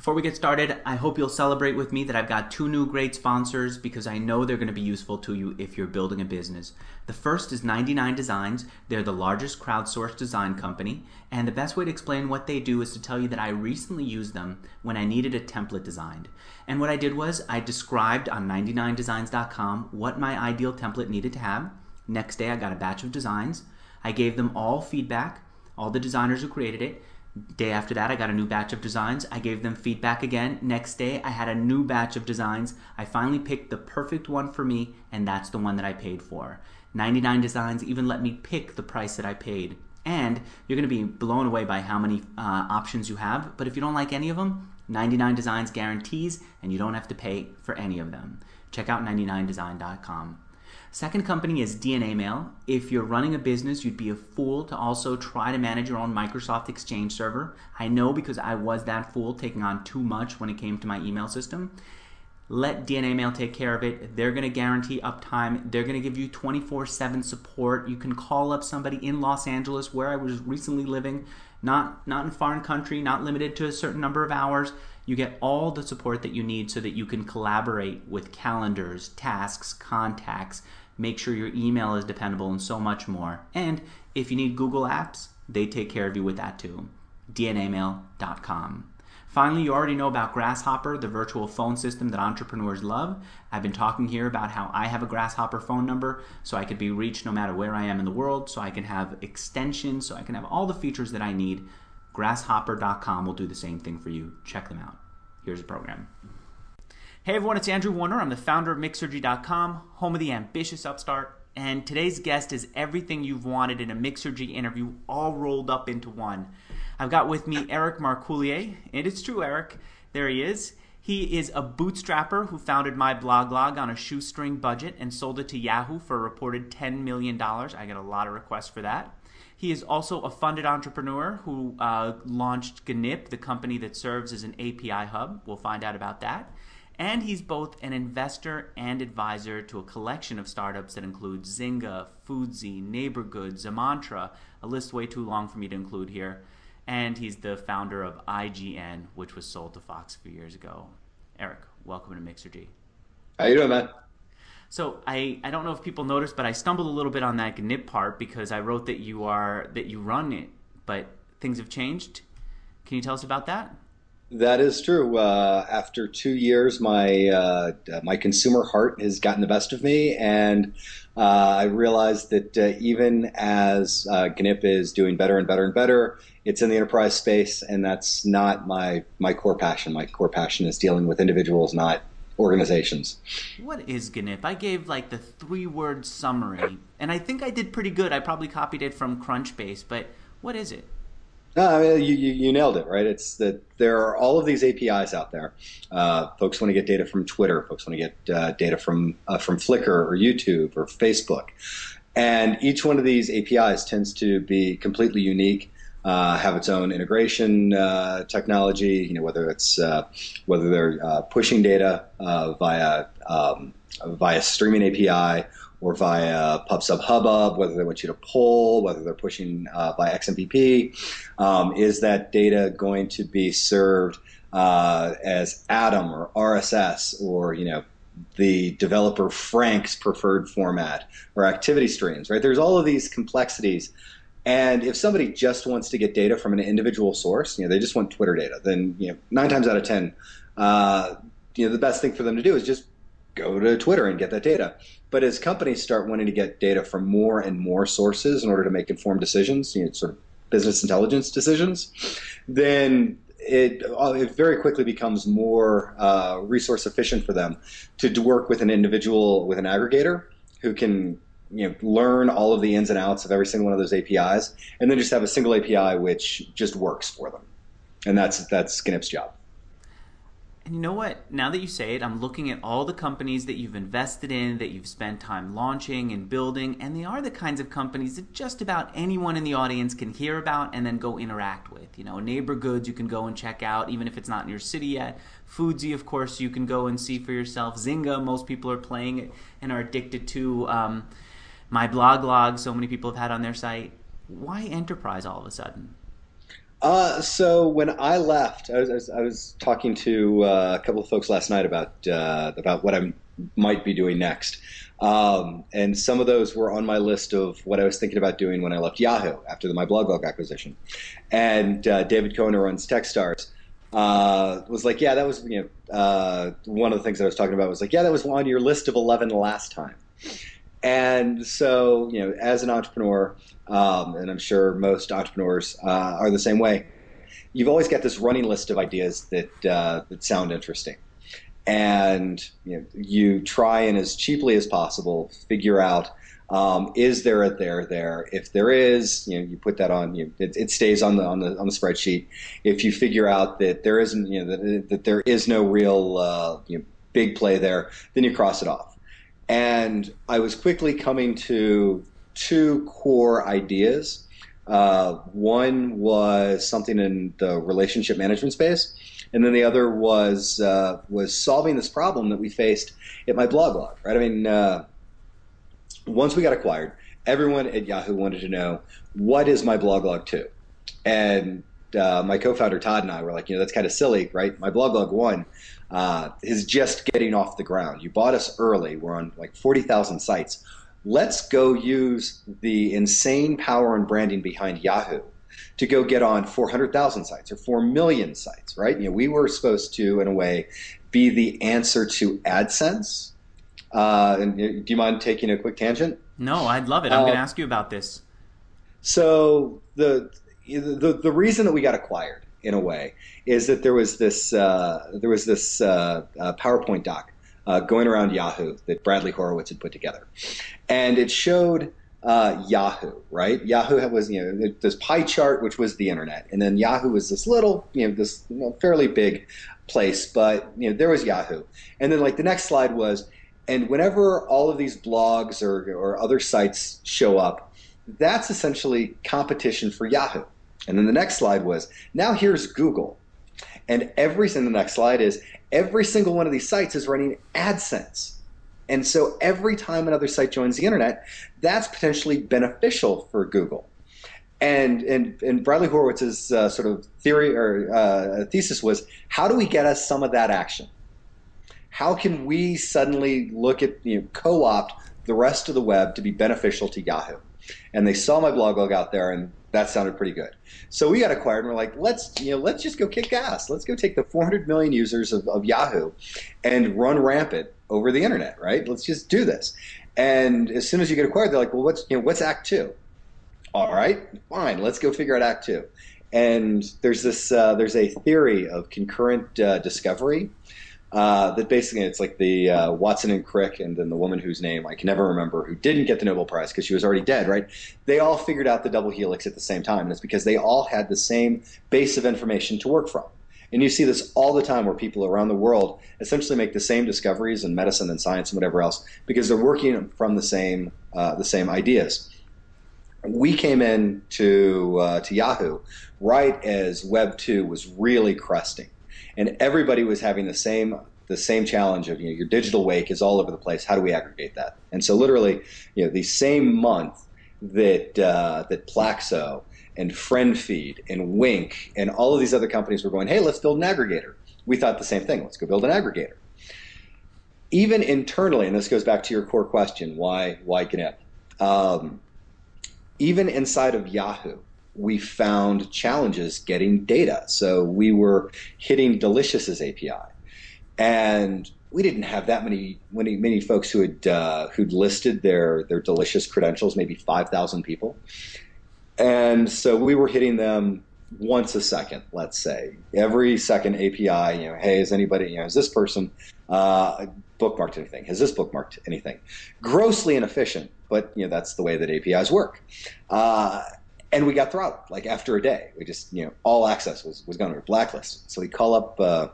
Before we get started, I hope you'll celebrate with me that I've got two new great sponsors because I know they're going to be useful to you if you're building a business. The first is 99 Designs. They're the largest crowdsourced design company, and the best way to explain what they do is to tell you that I recently used them when I needed a template designed. And what I did was I described on 99designs.com what my ideal template needed to have. Next day I got a batch of designs. I gave them all feedback, all the designers who created it. Day after that, I got a new batch of designs. I gave them feedback again. Next day, I had a new batch of designs. I finally picked the perfect one for me, and that's the one that I paid for. 99 Designs even let me pick the price that I paid. And you're going to be blown away by how many options you have. But if you don't like any of them, 99 Designs guarantees, and you don't have to pay for any of them. Check out 99design.com. Second company is DNA Mail. If you're running a business, you'd be a fool to also try to manage your own Microsoft Exchange server. I know because I was that fool taking on too much when it came to my email system. Let DNA Mail take care of it. They're going to guarantee uptime. They're going to give you 24/7 support. You can call up somebody in Los Angeles, where I was recently living, not in a foreign country, not limited to a certain number of hours. You get all the support that you need so that you can collaborate with calendars, tasks, contacts, make sure your email is dependable, and so much more. And if you need Google Apps, they take care of you with that too. DNAmail.com. Finally, you already know about Grasshopper, the virtual phone system that entrepreneurs love. I've been talking here about how I have a Grasshopper phone number so I could be reached no matter where I am in the world, so I can have extensions, so I can have all the features that I need. Grasshopper.com will do the same thing for you. Check them out. Here's the program. Hey everyone, it's Andrew Warner. I'm the founder of Mixergy.com, home of the ambitious upstart. And today's guest is everything you've wanted in a Mixergy interview, all rolled up into one. I've got with me Eric Marcoullier, and it's true, Eric. There he is. He is a bootstrapper who founded MyBlogLog on a shoestring budget and sold it to Yahoo for a reported $10 million. I get a lot of requests for that. He is also a funded entrepreneur who launched GNIP, the company that serves as an API hub. We'll find out about that. And he's both an investor and advisor to a collection of startups that include Zynga, Foodsie, Neighborgood, Zamantra, a list way too long for me to include here. And he's the founder of IGN, which was sold to Fox a few years ago. Eric, welcome to Mixergy. How you doing, man? So I don't know if people noticed, but I stumbled a little bit on that GNIP part because I wrote that you run it, but things have changed. Can you tell us about that? That is true. After 2 years, my consumer heart has gotten the best of me, and I realized that even as GNIP is doing better and better and better, it's in the enterprise space, and that's not my core passion. My core passion is dealing with individuals, not organizations. What is GNIP? I gave like the 3-word summary, and I think I did pretty good. I probably copied it from Crunchbase, but what is it? No, you nailed it, right? It's that there are all of these APIs out there. Folks want to get data from Twitter. Folks want to get data from Flickr or YouTube or Facebook. And each one of these APIs tends to be completely unique, have its own integration technology, whether they're pushing data via streaming API or via PubSub Hubbub, whether they want you to pull, whether they're pushing by XMPP. Is that data going to be served as Atom or RSS or the developer Frank's preferred format or activity streams, right? There's all of these complexities. And if somebody just wants to get data from an individual source, they just want Twitter data, then 9 times out of 10, the best thing for them to do is just go to Twitter and get that data. But as companies start wanting to get data from more and more sources in order to make informed decisions, sort of business intelligence decisions, then it very quickly becomes more resource efficient for them to work with an individual, with an aggregator who can learn all of the ins and outs of every single one of those APIs, and then just have a single API which just works for them. And that's GNIP's job. And you know what? Now that you say it, I'm looking at all the companies that you've invested in, that you've spent time launching and building, and they are the kinds of companies that just about anyone in the audience can hear about and then go interact with. Neighborgoods you can go and check out, even if it's not in your city yet. Foodsie, of course, you can go and see for yourself. Zynga, most people are playing it and are addicted to. MyBlogLog, so many people have had on their site. Why enterprise all of a sudden? So when I left, I was talking to a couple of folks last night about what I might be doing next, and some of those were on my list of what I was thinking about doing when I left Yahoo after my BlogLog acquisition. And David Cohen, who runs TechStars, was like, "Yeah, that was one of the things I was talking about was like, yeah, that was on your list of 11 last time." And so, as an entrepreneur, and I'm sure most entrepreneurs are the same way, you've always got this running list of ideas that sound interesting, and you try and as cheaply as possible figure out, is there a there there? If there is, you put that on. It stays on the spreadsheet. If you figure out that there isn't, that there is no real big play there, then you cross it off. And I was quickly coming to two core ideas. One was something in the relationship management space, and then the other was solving this problem that we faced at my blog. Right? I mean, once we got acquired, everyone at Yahoo wanted to know, what is my blog 2? And my co-founder Todd and I were like, that's kind of silly, right? My blog 1 is just getting off the ground. You bought us early. We're on like 40,000 sites. Let's go use the insane power and branding behind Yahoo to go get on 400,000 sites or 4 million sites, right? We were supposed to, in a way, be the answer to AdSense. And do you mind taking a quick tangent? No, I'd love it. I'm going to ask you about this. So the reason that we got acquired, in a way, is that there was this PowerPoint doc going around Yahoo that Bradley Horowitz had put together, and it showed Yahoo, right? Yahoo was this pie chart, which was the internet, and then Yahoo was this little fairly big place, but there was Yahoo, and then like the next slide was, and whenever all of these blogs or other sites show up, that's essentially competition for Yahoo. And then the next slide was, now here's Google. And the next slide is, every single one of these sites is running AdSense. And so every time another site joins the internet, that's potentially beneficial for Google. And Bradley Horowitz's sort of theory or thesis was, how do we get us some of that action? How can we suddenly look at, co-opt the rest of the web to be beneficial to Yahoo? And they saw my blog out there, and that sounded pretty good. So we got acquired, and we're like, let's just go kick ass. Let's go take the 400 million users of Yahoo and run rampant over the internet, right? Let's just do this. And as soon as you get acquired, they're like, well, what's Act 2? All right, fine, let's go figure out Act 2. And there's a theory of concurrent discovery. That basically it's like the Watson and Crick and then the woman whose name I can never remember, who didn't get the Nobel Prize because she was already dead, right? They all figured out the double helix at the same time, and it's because they all had the same base of information to work from. And you see this all the time where people around the world essentially make the same discoveries in medicine and science and whatever else because they're working from the same ideas. We came in to Yahoo right as Web 2 was really cresting. And everybody was having the same challenge of your digital wake is all over the place. How do we aggregate that? And so literally, the same month that Plaxo and FriendFeed and Wink and all of these other companies were going, hey, let's build an aggregator. We thought the same thing. Let's go build an aggregator. Even internally, and this goes back to your core question, why GNIP? Even inside of Yahoo, we found challenges getting data. So we were hitting Delicious's API, and we didn't have that many folks who'd listed their Delicious credentials, maybe 5,000 people, and so we were hitting them once a second, let's say, every second API. Hey, has anybody? Has this person bookmarked anything? Has this bookmarked anything? Grossly inefficient, but that's the way that APIs work. And we got throttled, like after a day. We just, all access was gone. We were blacklisted. So we call up the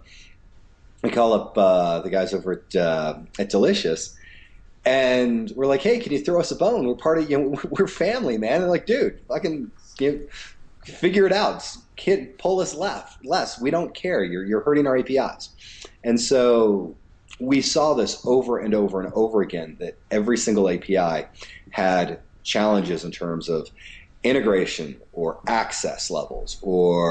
guys over at Delicious, and we're like, hey, can you throw us a bone? We're part of, we're family, man. And they're like, dude, fucking, figure it out. Kid, pull us less. We don't care. You're hurting our APIs. And so we saw this over and over and over again, that every single API had challenges in terms of integration or access levels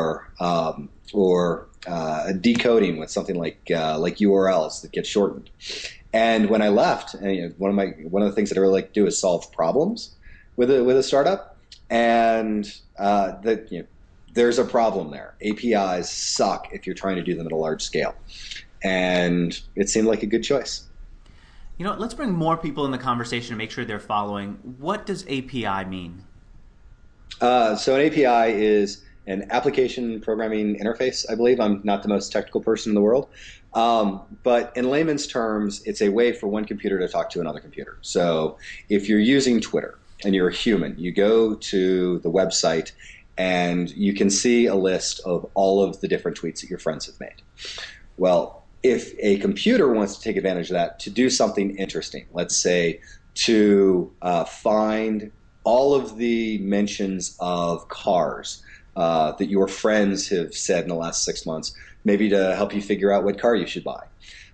or decoding with something like URLs that get shortened. And when I left, and, one of the things that I really like to do is solve problems with a startup. And there's a problem there. APIs suck if you're trying to do them at a large scale, and it seemed like a good choice. Let's bring more people in the conversation to make sure they're following. What does API mean? So an API is an application programming interface, I believe. I'm not the most technical person in the world. But in layman's terms, it's a way for one computer to talk to another computer. So if you're using Twitter and you're a human, you go to the website and you can see a list of all of the different tweets that your friends have made. Well, if a computer wants to take advantage of that to do something interesting, let's say to find all of the mentions of cars that your friends have said in the last 6 months, maybe to help you figure out what car you should buy.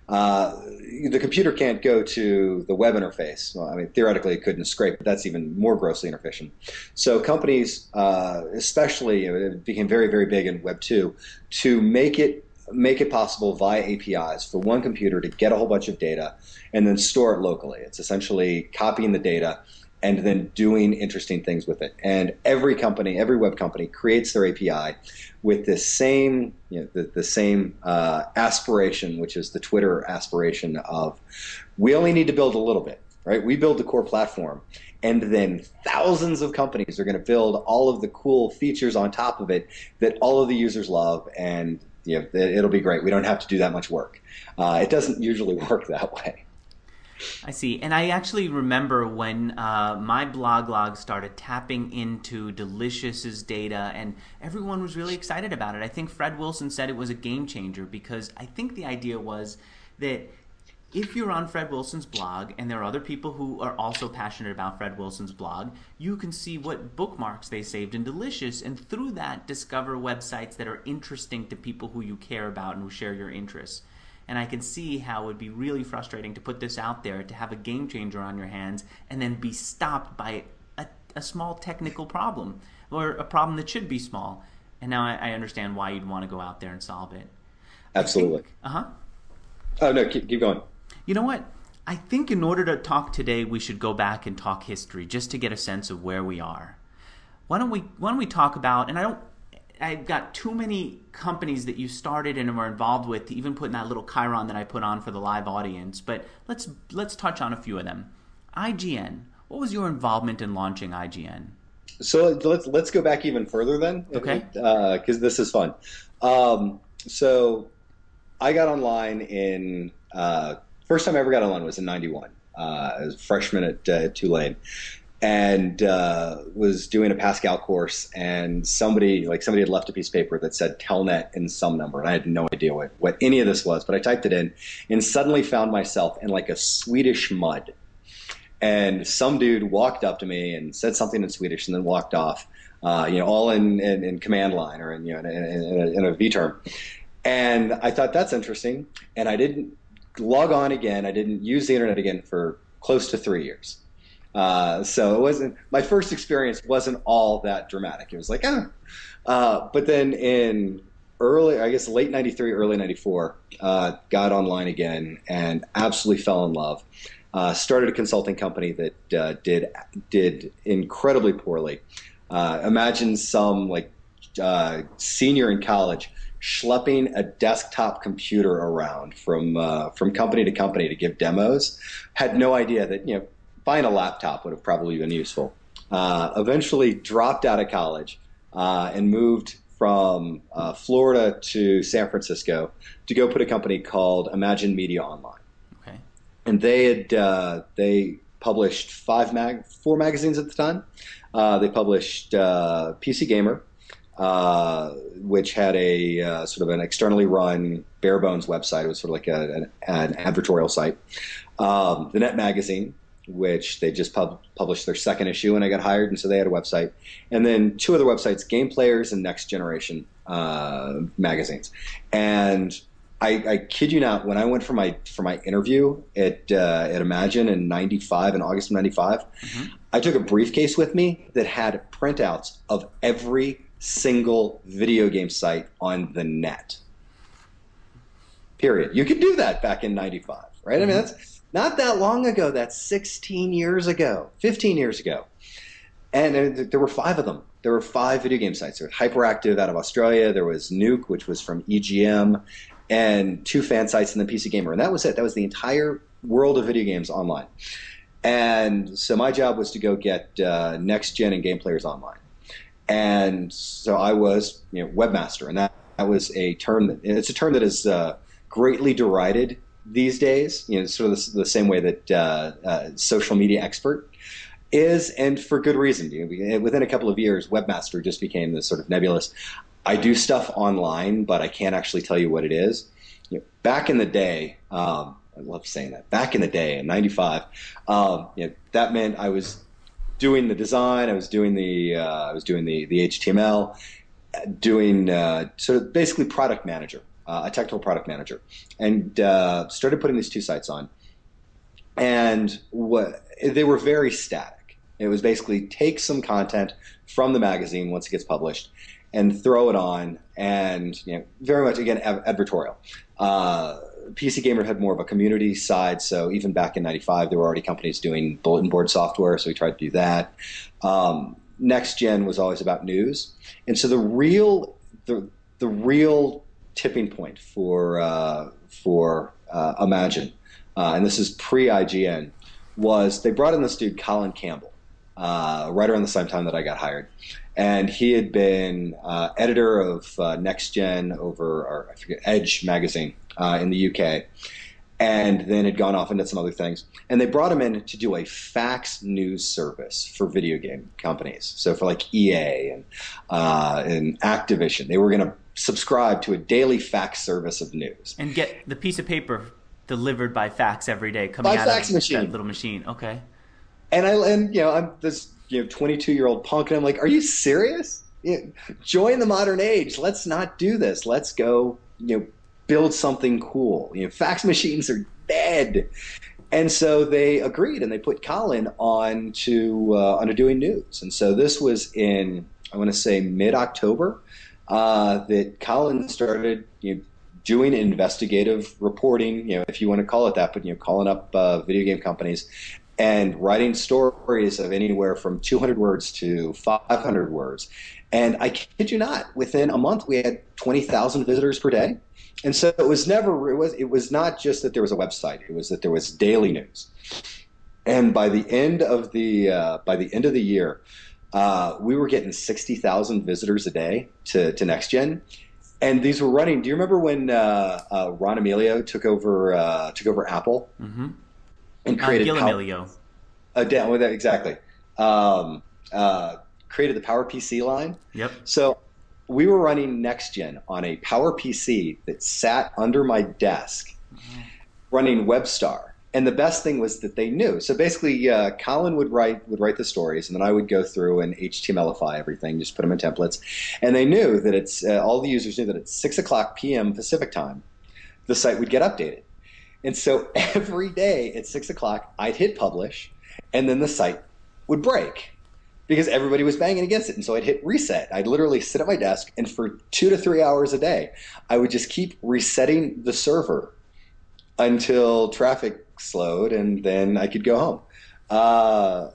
The computer can't go to the web interface. Well, I mean, theoretically it couldn't scrape, but that's even more grossly inefficient. So companies, especially, it became very, very big in Web 2, to make it possible via APIs for one computer to get a whole bunch of data and then store it locally. It's essentially copying the data and then doing interesting things with it. And every company, every web company creates their API with the same, the same aspiration, which is the Twitter aspiration of, we only need to build a little bit, right? We build the core platform, and then thousands of companies are going to build all of the cool features on top of it that all of the users love, and it'll be great. We don't have to do that much work. It doesn't usually work that way. I see. And I actually remember when my blog log started tapping into Delicious's data, and everyone was really excited about it. I think Fred Wilson said it was a game changer, because I think the idea was that if you're on Fred Wilson's blog, and there are other people who are also passionate about Fred Wilson's blog, you can see what bookmarks they saved in Delicious, and through that discover websites that are interesting to people who you care about and who share your interests. And I can see how it would be really frustrating to put this out there, to have a game changer on your hands, and then be stopped by a small technical problem, or a problem that should be small. And now I understand why you'd want to go out there and solve it. Absolutely. Oh, no, keep going. You know what? I think in order to talk today, we should go back and talk history, just to get a sense of where we are. Why don't we talk about, and I've got too many companies that you started and were involved with to even put in that little chyron that I put on for the live audience, but let's touch on a few of them. IGN. What was your involvement in launching IGN? So let's go back even further then, okay? Because this is fun. So I got online in first time I ever got online was in '91. I was a freshman at Tulane. And was doing a Pascal course, and somebody had left a piece of paper that said Telnet in some number, and I had no idea what any of this was, but I typed it in and suddenly found myself in like a Swedish mud. And some dude walked up to me and said something in Swedish and then walked off, all in command line or in a V term. And I thought, that's interesting, and I didn't log on again. I didn't use the internet again for close to 3 years. So it wasn't, my first experience wasn't all that dramatic. It was like, but then in late '93, early '94, got online again and absolutely fell in love. Started a consulting company that did incredibly poorly. Imagine some senior in college schlepping a desktop computer around from company to company to give demos. Had no idea that buying a laptop would have probably been useful. Eventually dropped out of college and moved from Florida to San Francisco to go put a company called Imagine Media Online. Okay. And they published 4 magazines at the time. They published PC Gamer, which had a sort of an externally run bare bones website. It was sort of like an advertorial site. The Net Magazine, which they just published their second issue, and I got hired, and so they had a website. And then 2 other websites, Game Players and Next Generation magazines. And I kid you not, when I went for my interview at Imagine in August of '95, I took a briefcase with me that had printouts of every single video game site on the net. Period. You could do that back in 95, right? I mean, Mm-hmm. that's not that long ago. That's 16 years ago, 15 years ago. And there were five of them. There were five video game sites. There was Hyperactive out of Australia. There was Nuke, which was from EGM, and two fan sites, and then PC Gamer. And that was it. That was the entire world of video games online. And so my job was to go get next gen and game players online. And so I was, webmaster, and that was a term it's a term that is greatly derided these days. Sort of the same way that social media expert is, and for good reason. Within a couple of years, webmaster just became this sort of nebulous. I do stuff online, but I can't actually tell you what it is. Back in the day, I love saying that. Back in the day, in '95, that meant I was doing the design, I was doing the HTML, doing sort of basically product manager, a technical product manager, and started putting these two sites on. And they were very static. It was basically take some content from the magazine once it gets published and throw it on, and very much again advertorial. PC Gamer had more of a community side, so even back in '95, there were already companies doing bulletin board software, so we tried to do that. Next Gen was always about news, and so the real tipping point for Imagine, and this is pre-IGN, was they brought in this dude Colin Campbell right around the same time that I got hired. And he had been editor of Next Gen over, I forget, Edge magazine in the UK, and then had gone off and did some other things. And they brought him in to do a fax news service for video game companies. So for like EA and Activision, they were going to subscribe to a daily fax service of news. And get the piece of paper delivered by fax every day coming By out fax of machine. that little machine. Okay. And I'm this 22-year-old punk, and I'm like, are you serious? Join the modern age. Let's not do this. Let's go build something cool. Fax machines are dead. And so they agreed, and they put Colin on to doing news. And so this was in, I want to say, mid-October that Colin started doing investigative reporting, if you want to call it that, but calling up video game companies and writing stories of anywhere from 200 words to 500 words. And I kid you not, within a month we had 20,000 visitors per day. And so it was not just that there was a website; it was that there was daily news. And by the end of the year, we were getting 60,000 visitors a day to Next Gen. And these were running. Do you remember when Ron Emilio took over Apple? Mm-hmm. And created Gil Amelio. Exactly. Created the Power PC line. Yep. So we were running Next Gen on a Power PC that sat under my desk, running WebStar. And the best thing was that they knew. So basically, Colin would write the stories, and then I would go through and HTMLify everything, just put them in templates. And they knew that all the users knew that at 6:00 p.m. Pacific time, the site would get updated. And so every day at 6:00, I'd hit publish, and then the site would break because everybody was banging against it. And so I'd hit reset. I'd literally sit at my desk, and for 2 to 3 hours a day, I would just keep resetting the server until traffic slowed, and then I could go home.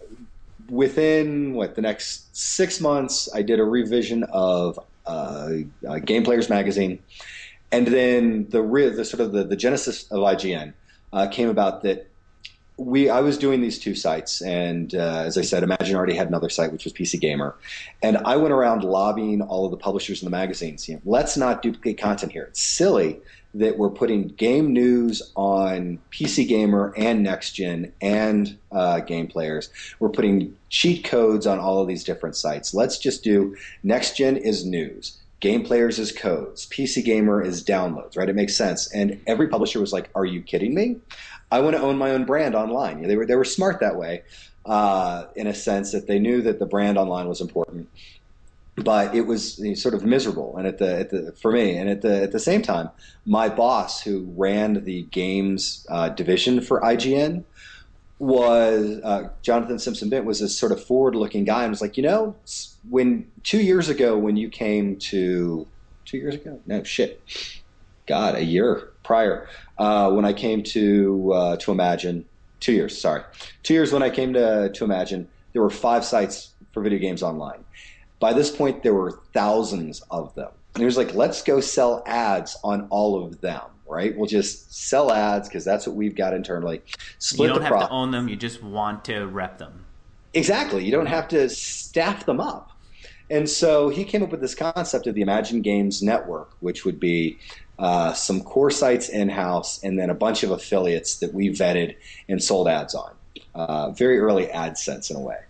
Within the next 6 months, I did a revision of Game Players magazine. And then the genesis of IGN came about that I was doing these two sites, and as I said, Imagine already had another site, which was PC Gamer, and I went around lobbying all of the publishers in the magazines. Let's not duplicate content here. It's silly that we're putting game news on PC Gamer and Next Gen and Game Players. We're putting cheat codes on all of these different sites. Let's just do Next Gen is news. Game Players is codes. PC Gamer is downloads, right? It makes sense. And every publisher was like, are you kidding me? I want to own my own brand online. They were smart that way, in a sense that they knew that the brand online was important. But it was sort of miserable, and for me. And at the same time, my boss, who ran the games division for IGN, was Jonathan Simpson Bent was this sort of forward-looking guy and was like, when 2 years ago when you came to 2 years ago, no shit, God, a year prior when I came to Imagine, 2 years, sorry, 2 years when I came to Imagine, there were 5 sites for video games online. By this point, there were thousands of them. And he was like, let's go sell ads on all of them, right? We'll just sell ads because that's what we've got internally. You Split don't the have to profit. own them, you just want to rep them. Exactly. You don't have to staff them up. And so he came up with this concept of the Imagine Games Network, which would be some core sites in-house and then a bunch of affiliates that we vetted and sold ads on. Very early AdSense in a way.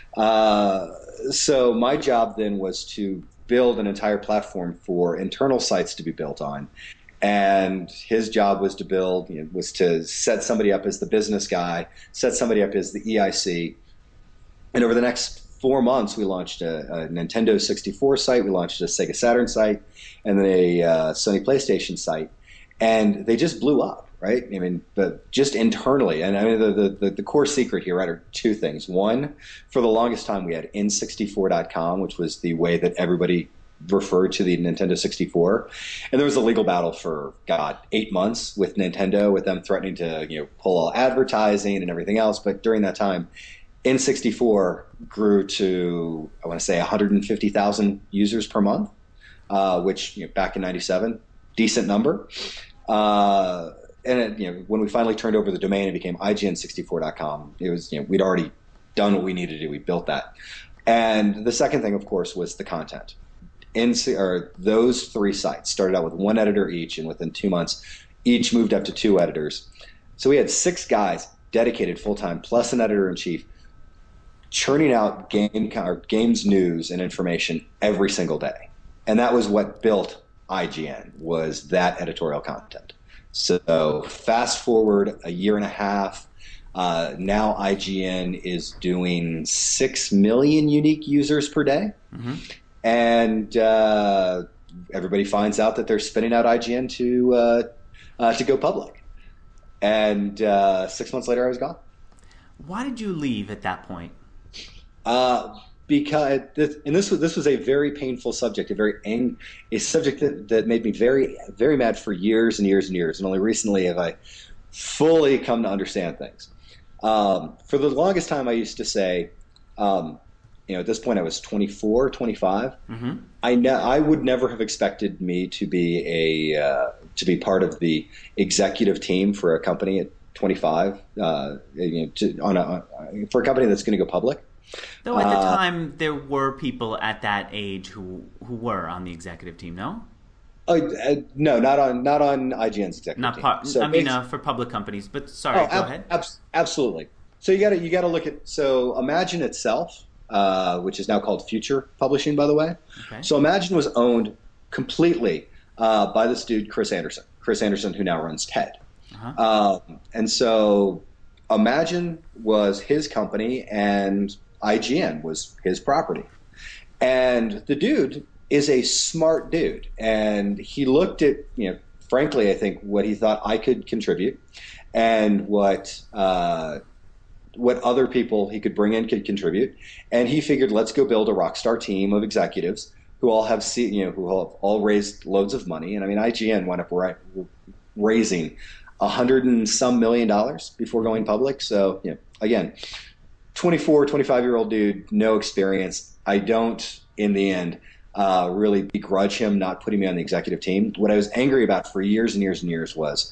So my job then was to build an entire platform for internal sites to be built on. And his job was to was to set somebody up as the business guy, set somebody up as the EIC. And over the next 4 months, we launched a Nintendo 64 site, we launched a Sega Saturn site, and then a Sony PlayStation site. And they just blew up, right? I mean, but just internally. And I mean, the core secret here, right, are 2 things. One, for the longest time, we had N64.com, which was the way that everybody referred to the Nintendo 64. And there was a legal battle for, 8 months with Nintendo, with them threatening to, pull all advertising and everything else. But during that time, N64 grew to, I want to say, 150,000 users per month, which back in '97, decent number. And when we finally turned over the domain, it became IGN64.com. It was, we'd already done what we needed to do. We built that. And the second thing, of course, was the content. Those 3 sites started out with 1 editor each, and within 2 months, each moved up to 2 editors. So we had 6 guys dedicated full-time, plus an editor-in-chief, churning out games news and information every single day. And that was what built IGN, was that editorial content. So fast forward a year and a half, now IGN is doing 6 million unique users per day. Mm-hmm. And everybody finds out that they're spinning out IGN to go public. And 6 months later, I was gone. Why did you leave at that point? Because this was a very painful subject, a subject that made me very, very mad for years and years and years, and only recently have I fully come to understand things. For the longest time, I used to say, at this point I was 24, 25. Mm-hmm. I would never have expected me to be part of the executive team for a company at 25, for a company that's going to go public. Though at the time there were people at that age who were on the executive team, no? No, not on IGN's executive team. For public companies. But sorry, go ahead. Absolutely. So you got to look at. So Imagine itself, which is now called Future Publishing, by the way. Okay. So Imagine was owned completely by this dude Chris Anderson, who now runs TED. Uh-huh. And so Imagine was his company, and IGN was his property. And the dude is a smart dude. And he looked at, frankly, I think what he thought I could contribute and what other people he could bring in could contribute. And he figured, let's go build a rock star team of executives who all have, who have all raised loads of money. And I mean, IGN wound up raising $100 and some million before going public. So, again, 24, 25-year-old dude, no experience. I don't, in the end, really begrudge him not putting me on the executive team. What I was angry about for years and years and years was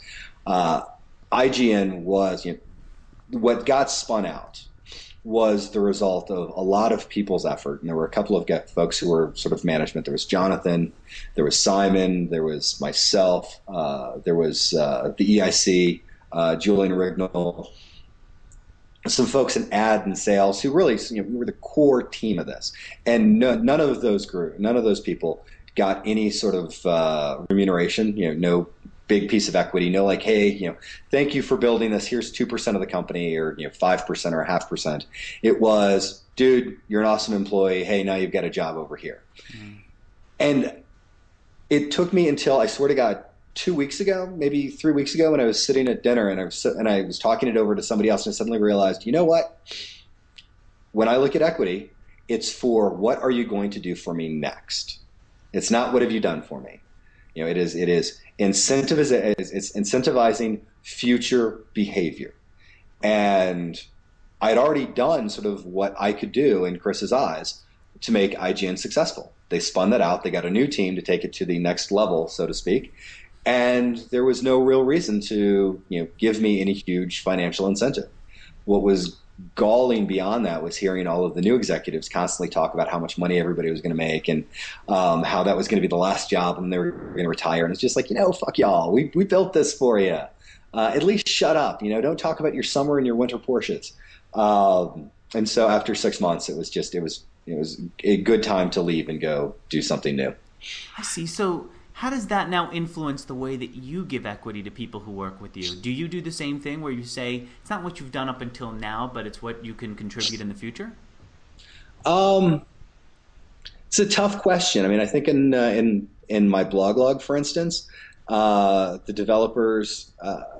IGN was, what got spun out was the result of a lot of people's effort. And there were a couple of folks who were sort of management. There was Jonathan, there was Simon, there was myself, there was the EIC, Julian Rignall, some folks in ad and sales who really, we were the core team of this. And none of those grew. None of those people got any sort of remuneration, no big piece of equity, no like, hey, thank you for building this. Here's 2% of the company, or 5% or 0.5%. It was, dude, you're an awesome employee. Hey, now you've got a job over here. Mm. And it took me until, I swear to God, 2 weeks ago, maybe 3 weeks ago, when I was sitting at dinner and I was talking it over to somebody else, and I suddenly realized, you know what? When I look at equity, it's for what are you going to do for me next? It's not what have you done for me. It is it's incentivizing future behavior. And I'd already done sort of what I could do in Chris's eyes to make IGN successful. They spun that out. They got a new team to take it to the next level, so to speak. And there was no real reason to, give me any huge financial incentive. What was galling beyond that was hearing all of the new executives constantly talk about how much money everybody was going to make, and how that was going to be the last job and they were going to retire. And it's just like, fuck y'all. We built this for you. At least shut up. Don't talk about your summer and your winter Porsches. And so after 6 months, it was a good time to leave and go do something new. I see. So how does that now influence the way that you give equity to people who work with you? Do you do the same thing where you say it's not what you've done up until now, but it's what you can contribute in the future? Um, it's a tough question. I mean, I think in my blog log, for instance, the developers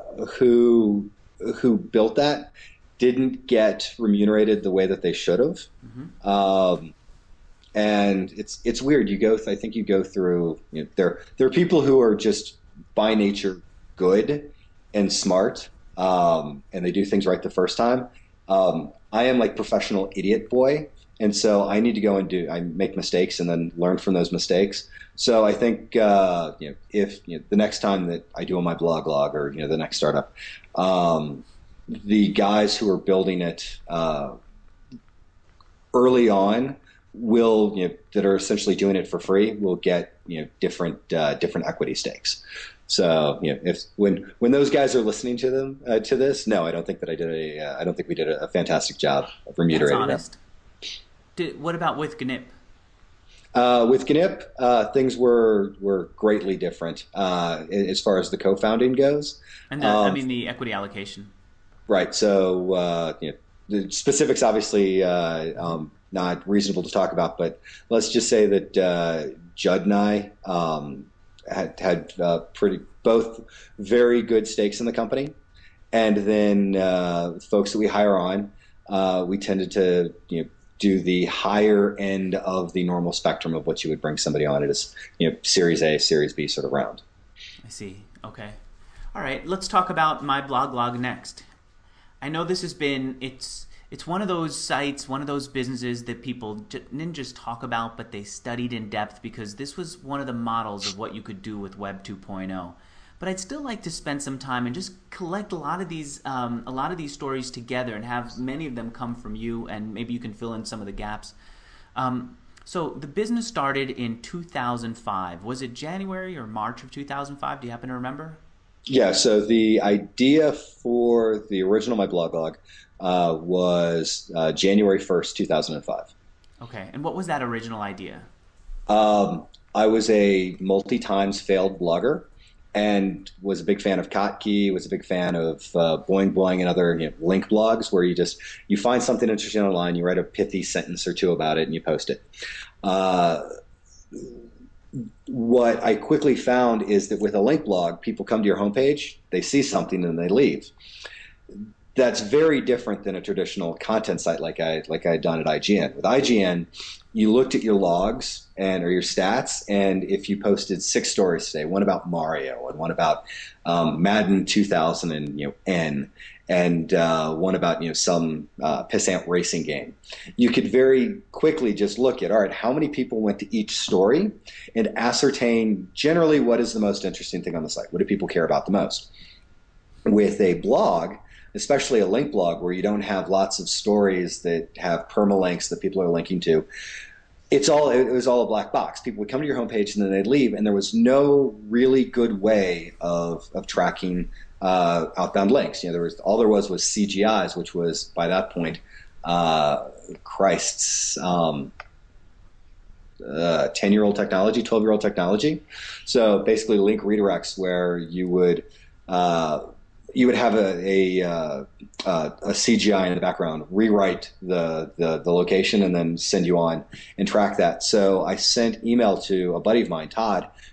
who built that didn't get remunerated the way that they should have. Mm-hmm. And it's weird. I think you go through. There are people who are just by nature good and smart, and they do things right the first time. I am like professional idiot boy, and so I need to go and I make mistakes and then learn from those mistakes. So I think if the next time that I do on my blog log, or the next startup, the guys who are building it early on will that are essentially doing it for free will get different equity stakes. So if when those guys are listening to them to this, no, I don't think that I don't think we did a fantastic job of remunerating them. That's honest. What about with GNIP? With GNIP, things were greatly different as far as the co-founding goes. And I mean the equity allocation. Right. So the specifics obviously not reasonable to talk about, but let's just say that Judd and I had both very good stakes in the company, and then folks that we hire on, we tended to do the higher end of the normal spectrum of what you would bring somebody on. It is Series A, Series B sort of round. I see. Okay. All right. Let's talk about my blog log next. I know this has been it's one of those sites, one of those businesses that people didn't just talk about, but they studied in depth, because this was one of the models of what you could do with Web 2.0. But I'd still like to spend some time and just collect a lot of these stories together and have many of them come from you, and maybe you can fill in some of the gaps. So the business started in 2005. Was it January or March of 2005? Do you happen to remember? Yeah, so the idea for the original My Blog Log was January 1st, 2005. Okay, and what was that original idea? I was a multi-times failed blogger and was a big fan of Kottke, was a big fan of Boing Boing and other link blogs where you find something interesting online, you write a pithy sentence or two about it, and you post it. What I quickly found is that with a link blog, people come to your homepage, they see something, and they leave. That's very different than a traditional content site like I had done at IGN. With IGN, you looked at your logs or your stats, and if you posted 6 stories today, one about Mario and one about Madden 2000 and N, and one about some pissant racing game, you could very quickly just look at, all right, how many people went to each story, and ascertain generally what is the most interesting thing on the site. What do people care about the most? With a blog, especially a link blog where you don't have lots of stories that have permalinks that people are linking to, it was all a black box. People would come to your homepage and then they'd leave, and there was no really good way of tracking outbound links. All there was CGIs, which was by that point Christ's 10-year-old technology, 12-year-old technology. So basically, link redirects where you would have a CGI in the background, rewrite the location, and then send you on and track that. So I sent email to a buddy of mine, Todd,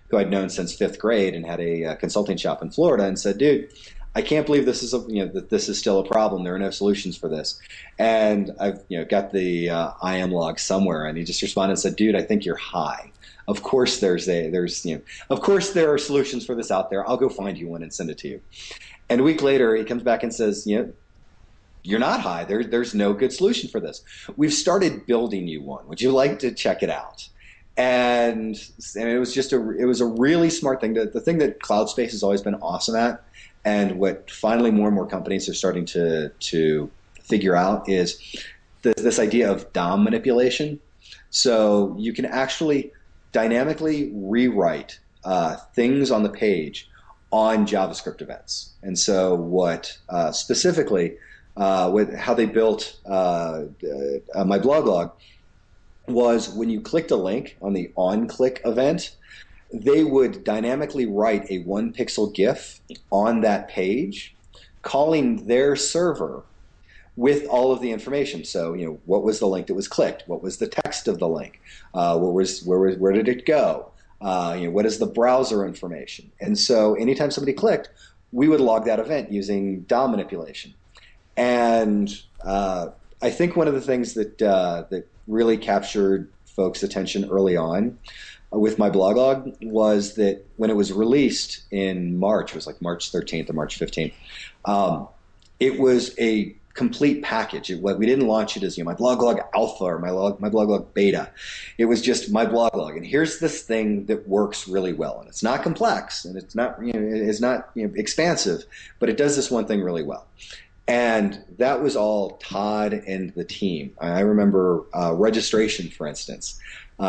who I'd known since fifth grade and had a consulting shop in Florida, and said, "Dude, I can't believe this is that this is still a problem. There are no solutions for this." And I've got the IM log somewhere, and he just responded and said, "Dude, I think you're high. Of course of course there are solutions for this out there. I'll go find you one and send it to you." And a week later, he comes back and says, "You're not high. There's no good solution for this. We've started building you one. Would you like to check it out?" And it was a really smart thing. The thing that CloudSpace has always been awesome at, and what finally more and more companies are starting to figure out, is this idea of DOM manipulation. So you can actually dynamically rewrite things on the page on JavaScript events. And so what specifically with how they built my blog log was, when you clicked a link on the on-click event, they would dynamically write a 1-pixel GIF on that page, calling their server with all of the information. So, what was the link that was clicked? What was the text of the link? Where did it go? What is the browser information? And so, anytime somebody clicked, we would log that event using DOM manipulation. And I think one of the things that really captured folks' attention early on with my blog log was that when it was released in March, it was like March 13th or March 15th, it was a complete package. We didn't launch it as my blog log alpha or my blog log beta. It was just my blog log, and here's this thing that works really well, and it's not complex, and it's not expansive, but it does this one thing really well. And that was all Todd and the team. I remember registration, for instance.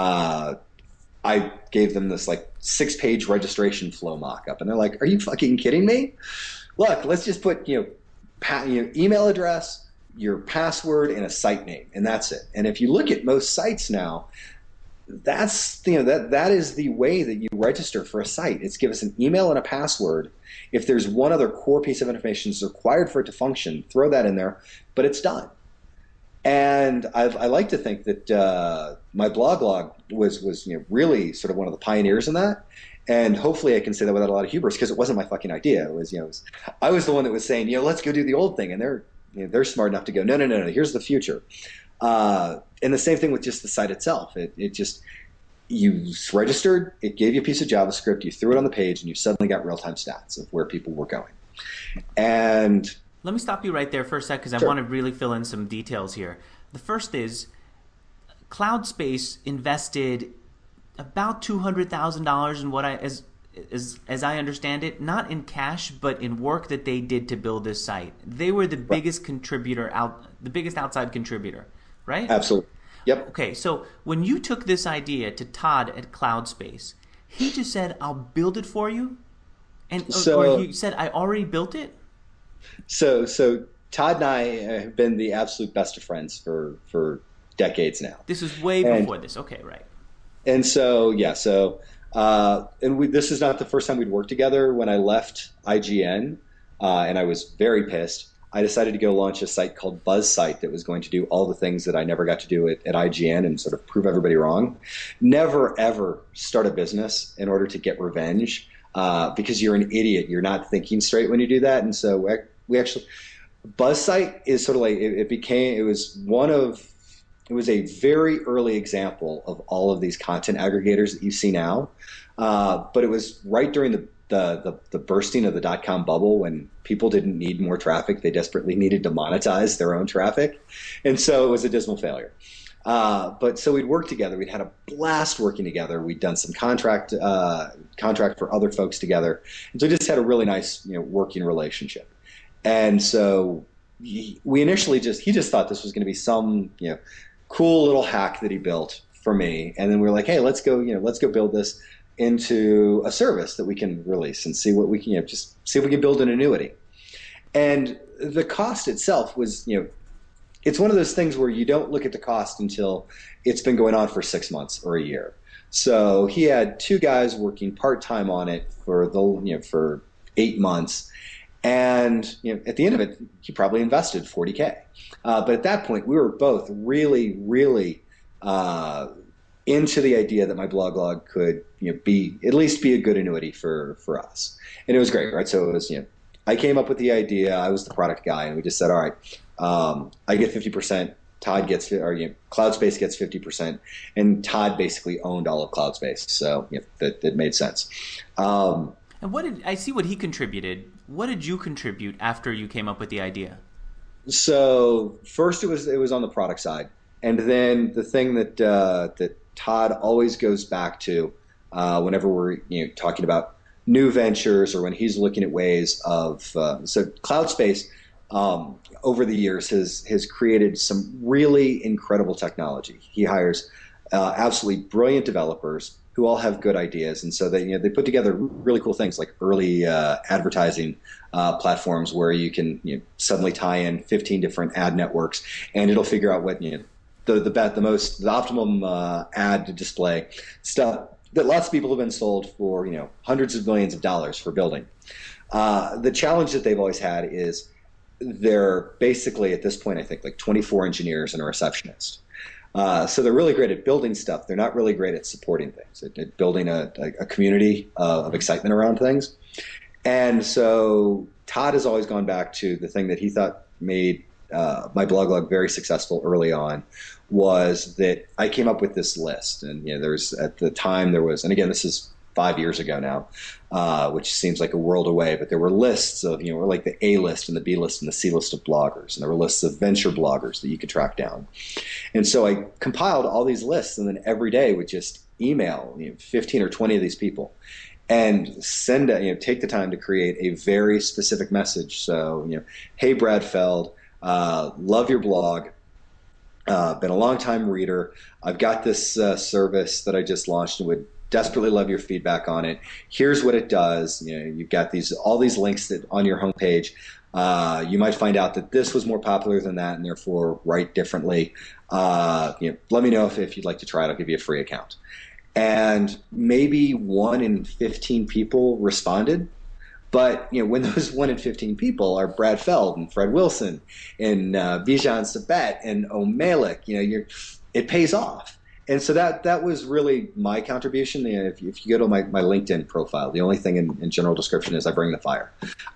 I gave them this 6-page registration flow mock-up, and they're like, "Are you fucking kidding me? Look, let's just put email address, your password, and a site name, and that's it." And if you look at most sites now, that's that is the way that you register for a site. It's give us an email and a password. If there's one other core piece of information that's required for it to function, throw that in there, but it's done. And I like to think that my blog log was really sort of one of the pioneers in that. And hopefully I can say that without a lot of hubris, because it wasn't my fucking idea. It was, I was the one that was saying, let's go do the old thing. And they're smart enough to go, no, here's the future. And the same thing with just the site itself. You registered, it gave you a piece of JavaScript, you threw it on the page, and you suddenly got real-time stats of where people were going. And let me stop you right there for a sec, because I want to really fill in some details here. The first is, CloudSpace invested about $200,000 in what as I understand it, not in cash, but in work that they did to build this site. They were the biggest contributor the biggest outside contributor, right? Absolutely. Yep. Okay, so when you took this idea to Todd at CloudSpace, he just said, "I'll build it for you," or he said, "I already built it." So Todd and I have been the absolute best of friends for decades now. This is way before this. Okay, right. And so this is not the first time we'd worked together. When I left IGN, and I was very pissed, I decided to go launch a site called BuzzSite that was going to do all the things that I never got to do at IGN and sort of prove everybody wrong. Never, ever start a business in order to get revenge, because you're an idiot. You're not thinking straight when you do that. And so we actually, BuzzSite is sort of like, it was a very early example of all of these content aggregators that you see now. But it was right during the bursting of the .com bubble, when people didn't need more traffic. They desperately needed to monetize their own traffic. And so it was a dismal failure. But so we'd worked together. We'd had a blast working together. We'd done some contract for other folks together. And so we just had a really nice, working relationship. And so we initially he just thought this was going to be some, cool little hack that he built for me. And then we were like, hey, let's go build this into a service that we can release and see what we can, just see if we can build an annuity. And the cost itself was, it's one of those things where you don't look at the cost until it's been going on for 6 months or a year. So he had 2 guys working part-time on it for 8 months. And at the end of it, he probably invested $40K. But at that point, we were both really, really into the idea that my blog log could, be at least be a good annuity for us. And it was great, right? So it was, I came up with the idea. I was the product guy, and we just said, all right, I get 50%. Todd gets, or CloudSpace gets 50%, and Todd basically owned all of CloudSpace, so that made sense. And what did I see? What he contributed? What did you contribute after you came up with the idea? So first, it was on the product side, and then the thing that Todd always goes back to whenever we're talking about new ventures or when he's looking at ways of so CloudSpace over the years has created some really incredible technology. He hires absolutely brilliant developers who all have good ideas, and so they put together really cool things like early advertising platforms where you can suddenly tie in 15 different ad networks, and it'll figure out what the optimum ad to display, stuff that lots of people have been sold for hundreds of millions of dollars for building. The challenge that they've always had is they're basically at this point I think like 24 engineers and a receptionist. So they're really great at building stuff. They're not really great at supporting things, at building a community of excitement around things. And so Todd has always gone back to the thing that he thought made my blog log very successful early on, was that I came up with this list. And there's at the time there was, and again, this is 5 years ago now, which seems like a world away, but there were lists of, like the A list and the B list and the C list of bloggers, and there were lists of venture bloggers that you could track down. And so I compiled all these lists, and then every day would just email 15 or 20 of these people and send take the time to create a very specific message. So, hey, Brad Feld, love your blog. Been a long time reader. I've got this service that I just launched and would desperately love your feedback on it. Here's what it does. You've got all these links that on your homepage. You might find out that this was more popular than that, and therefore write differently. Let me know if you'd like to try it. I'll give you a free account. And maybe 1 in 15 people responded. But when those 1 in 15 people are Brad Feld and Fred Wilson and Bijan Sabet and O'Malik, it pays off. And so that was really my contribution. If you go to my LinkedIn profile, the only thing in general description is I bring the fire.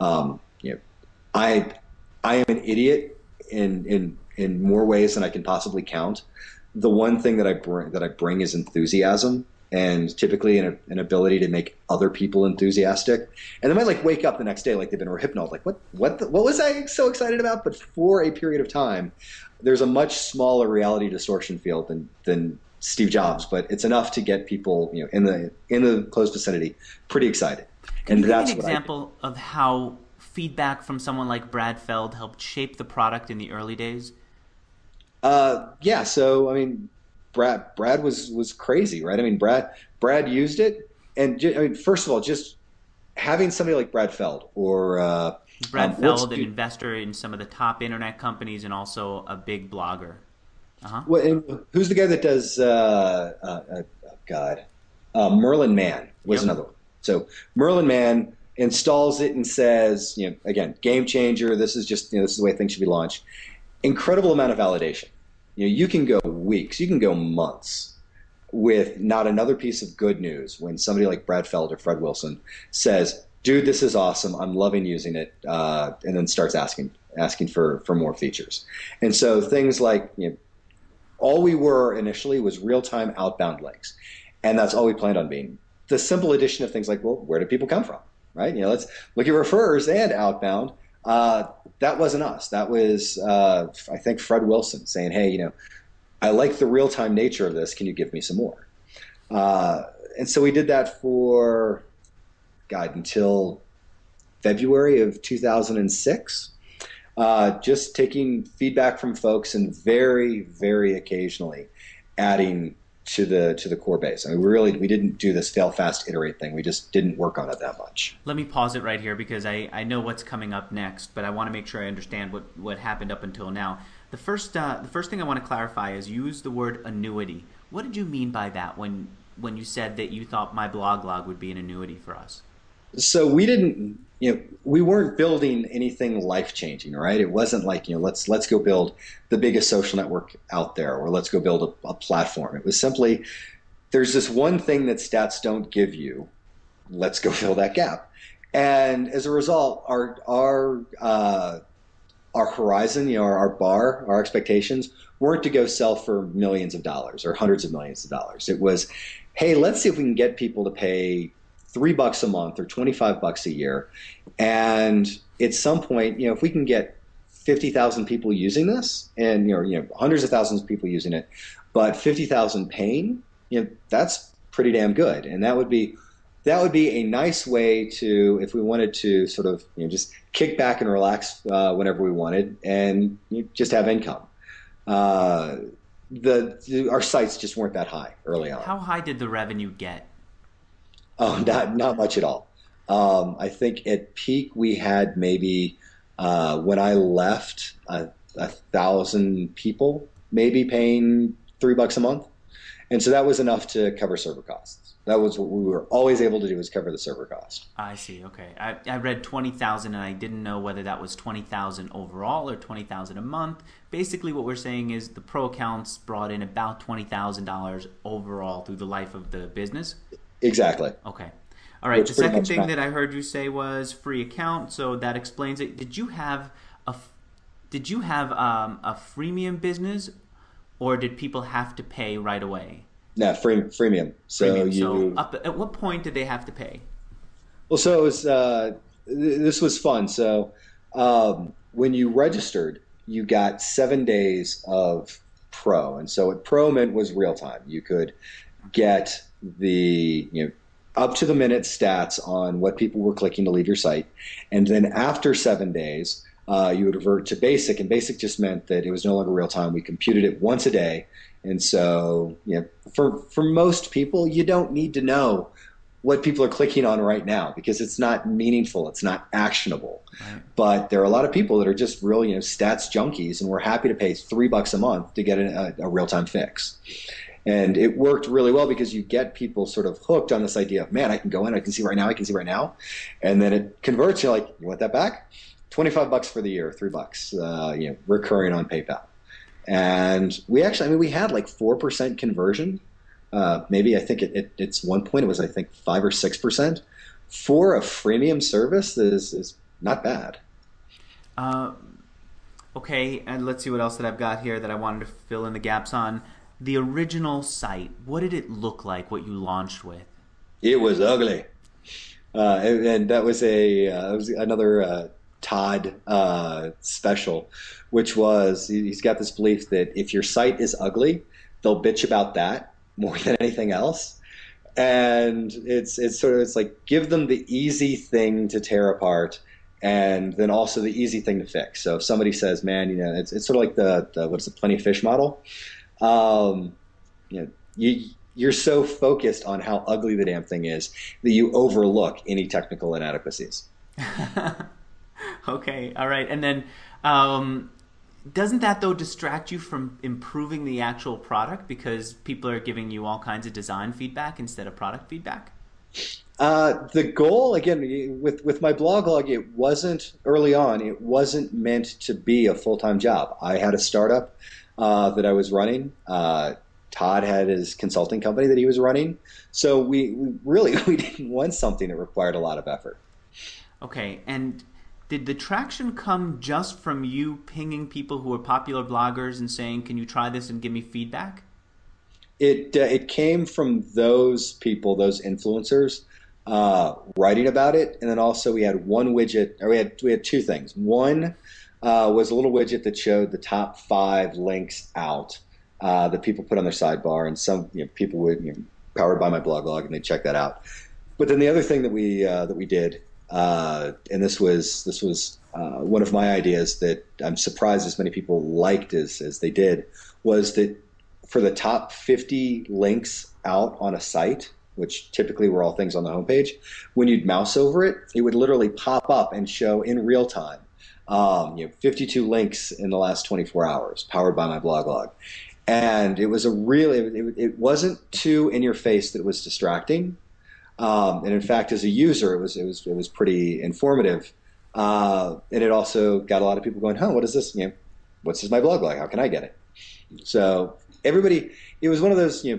I am an idiot in more ways than I can possibly count. The one thing that I bring is enthusiasm, and typically an ability to make other people enthusiastic. And they might wake up the next day like they've been hypnotized, like what was I so excited about? But for a period of time, there's a much smaller reality distortion field than Steve Jobs, but it's enough to get people in the close vicinity pretty excited. Can you give me an example of how feedback from someone like Brad Feld helped shape the product in the early days? Yeah. So I mean, Brad was crazy, right? I mean, Brad used it, and first of all, just having somebody like Brad Feld or Brad Feld, an investor in some of the top internet companies and also a big blogger. Well, and who's the guy that does Merlin Mann was another one. So Merlin Mann installs it and says, again, game changer. This is just this is the way things should be launched. Incredible amount of validation. You can go weeks, you can go months with not another piece of good news when somebody like Brad Feld or Fred Wilson says, dude, this is awesome. I'm loving using it. And then starts asking for more features. And so things like, all we were initially was real-time outbound links. And that's all we planned on being. The simple addition of things like, well, where do people come from, right? Let's look at refers and outbound. That wasn't us. That was, I think, Fred Wilson saying, hey, I like the real-time nature of this. Can you give me some more? And so we did that for, until February of 2006. Just taking feedback from folks and very, very occasionally adding to the core base. I mean, we didn't do this fail fast iterate thing. We just didn't work on it that much. Let me pause it right here because I know what's coming up next, but I want to make sure I understand what happened up until now. The first thing I want to clarify is you used the word annuity. What did you mean by that when you said that you thought my blog log would be an annuity for us? So we didn't, we weren't building anything life-changing, right? It wasn't like, let's go build the biggest social network out there, or let's go build a platform. It was simply, there's this one thing that stats don't give you. Let's go fill that gap. And as a result, our horizon, our bar, our expectations weren't to go sell for millions of dollars or hundreds of millions of dollars. It was, hey, let's see if we can get people to pay $3 a month or $25 a year. And at some point, if we can get 50,000 people using this and, hundreds of thousands of people using it, but 50,000 paying, that's pretty damn good. And that would be a nice way to, if we wanted to sort of just kick back and relax whenever we wanted, and just have income. Our sites just weren't that high early on. How high did the revenue get? Oh, not much at all. I think at peak we had maybe when I left 1,000 people maybe paying $3 a month, and so that was enough to cover server costs. That was what we were always able to do, is cover the server cost. I see. Okay. I read 20,000 and I didn't know whether that was 20,000 overall or 20,000 a month. Basically what we're saying is the pro accounts brought in about $20,000 overall through the life of the business. Exactly. Okay. All right. The second thing that I heard you say was free account, so that explains it. Did you have a freemium business, or did people have to pay right away? No, freemium. So at what point did they have to pay? Well, so it was, this was fun. So when you registered, you got 7 days of pro, and so what pro meant was real time. You could get the up to the minute stats on what people were clicking to leave your site, and then after 7 days, you would revert to basic, and basic just meant that it was no longer real time. We computed it once a day. And so, for most people, you don't need to know what people are clicking on right now, because it's not meaningful, it's not actionable. Right. But there are a lot of people that are just real, stats junkies, and we're happy to pay $3 a month to get a real-time fix. And it worked really well because you get people sort of hooked on this idea of, man, I can go in, I can see right now, and then it converts. You're like, you want that back? $25 for the year, $3, recurring on PayPal. And we had like 4% conversion. Maybe I think it's one point it was, I think, 5 or 6% for a freemium service. That is not bad. Okay, and let's see what else that I've got here that I wanted to fill in the gaps on. The original site, what did it look like? What you launched with? It was ugly, and that was another Todd special, which was, he's got this belief that if your site is ugly, they'll bitch about that more than anything else. And it's like, give them the easy thing to tear apart, and then also the easy thing to fix. So if somebody says, man, it's sort of like the what's the Plenty of Fish model. You're so focused on how ugly the damn thing is that you overlook any technical inadequacies. Okay, all right. And then doesn't that, though, distract you from improving the actual product because people are giving you all kinds of design feedback instead of product feedback? The goal, again, with my blog log, it wasn't early on. It wasn't meant to be a full-time job. I had a startup that I was running. Todd had his consulting company that he was running. So we didn't want something that required a lot of effort. Okay, and did the traction come just from you pinging people who are popular bloggers and saying, can you try this and give me feedback? It came from those people, those influencers, writing about it. And then also we had one widget, or we had two things. One was a little widget that showed the top 5 links out that people put on their sidebar, and some people would, powered by my blog log, and they'd check that out. But then the other thing that we did, and this was one of my ideas that I'm surprised as many people liked as they did, was that for the top 50 links out on a site, which typically were all things on the homepage, when you'd mouse over it, it would literally pop up and show in real time, 52 links in the last 24 hours, powered by my blog log. And it was it wasn't too in your face that it was distracting. And in fact, as a user, it was pretty informative. And it also got a lot of people going, what is this? What's my blog like? How can I get it? So everybody, it was one of those,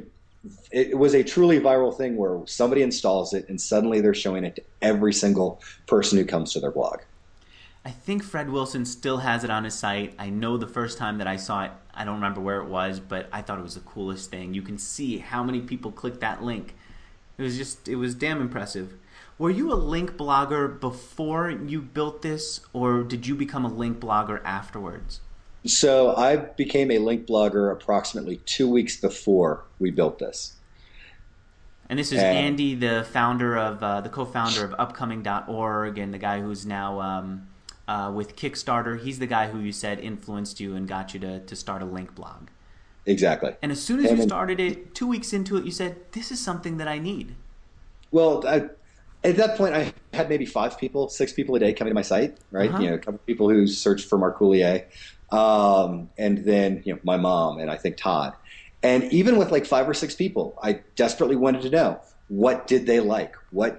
it was a truly viral thing where somebody installs it and suddenly they're showing it to every single person who comes to their blog. I think Fred Wilson still has it on his site. I know the first time that I saw it, I don't remember where it was, but I thought it was the coolest thing. You can see how many people clicked that link. It was damn impressive. Were you a link blogger before you built this, or did you become a link blogger afterwards? So I became a link blogger approximately 2 weeks before we built this. And this is And Andy, the co-founder of Upcoming.org, and the guy who's now with Kickstarter. He's the guy who you said influenced you and got you to start a link blog. exactly. And as soon as you And then, started it, 2 weeks into it, you said, "This is something that I need." well, at that point, I had maybe 5 people, 6 people a day coming to my site, Uh right? huh. A couple of people who searched for Mark Coulier, and then my mom and I think Todd. And even with like 5 or 6 people, I desperately wanted to know what did they like,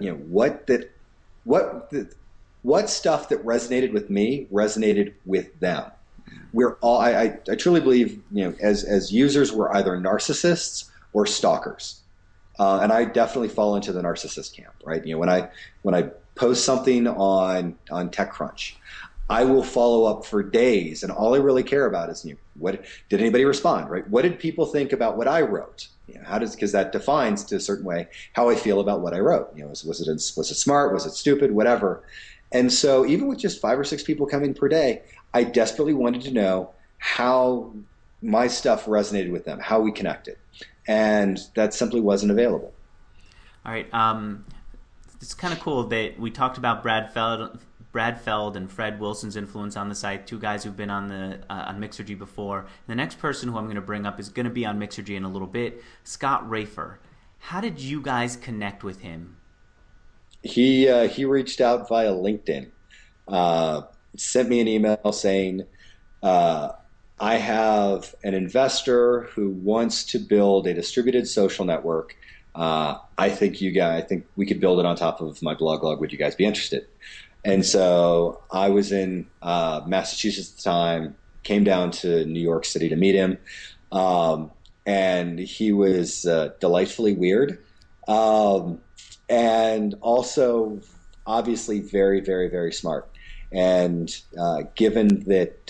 what the, what stuff that resonated with me resonated with them. We're all I truly believe as users we're either narcissists or stalkers. And I definitely fall into the narcissist camp, right? When I post something on TechCrunch, I will follow up for days, and all I really care about is what did anybody respond, right? What did people think about what I wrote? How does because that defines to a certain way how I feel about what I wrote. Was it smart? Was it stupid? Whatever. And so even with just 5 or 6 people coming per day, I desperately wanted to know how my stuff resonated with them, how we connected, and that simply wasn't available. All right. It's kind of cool that we talked about Brad Feld and Fred Wilson's influence on the site. Two guys who've been on the on Mixergy before. The next person who I'm going to bring up is going to be on Mixergy in a little bit. Scott Rafer. How did you guys connect with him? He reached out via LinkedIn, uh, sent me an email saying, uh, "I have an investor who wants to build a distributed social network. I think we could build it on top of my blog log. Would you guys be interested?" And so I was in Massachusetts at the time, came down to New York City to meet him, um, and he was delightfully weird. Um, and also obviously very, very, very smart. And given that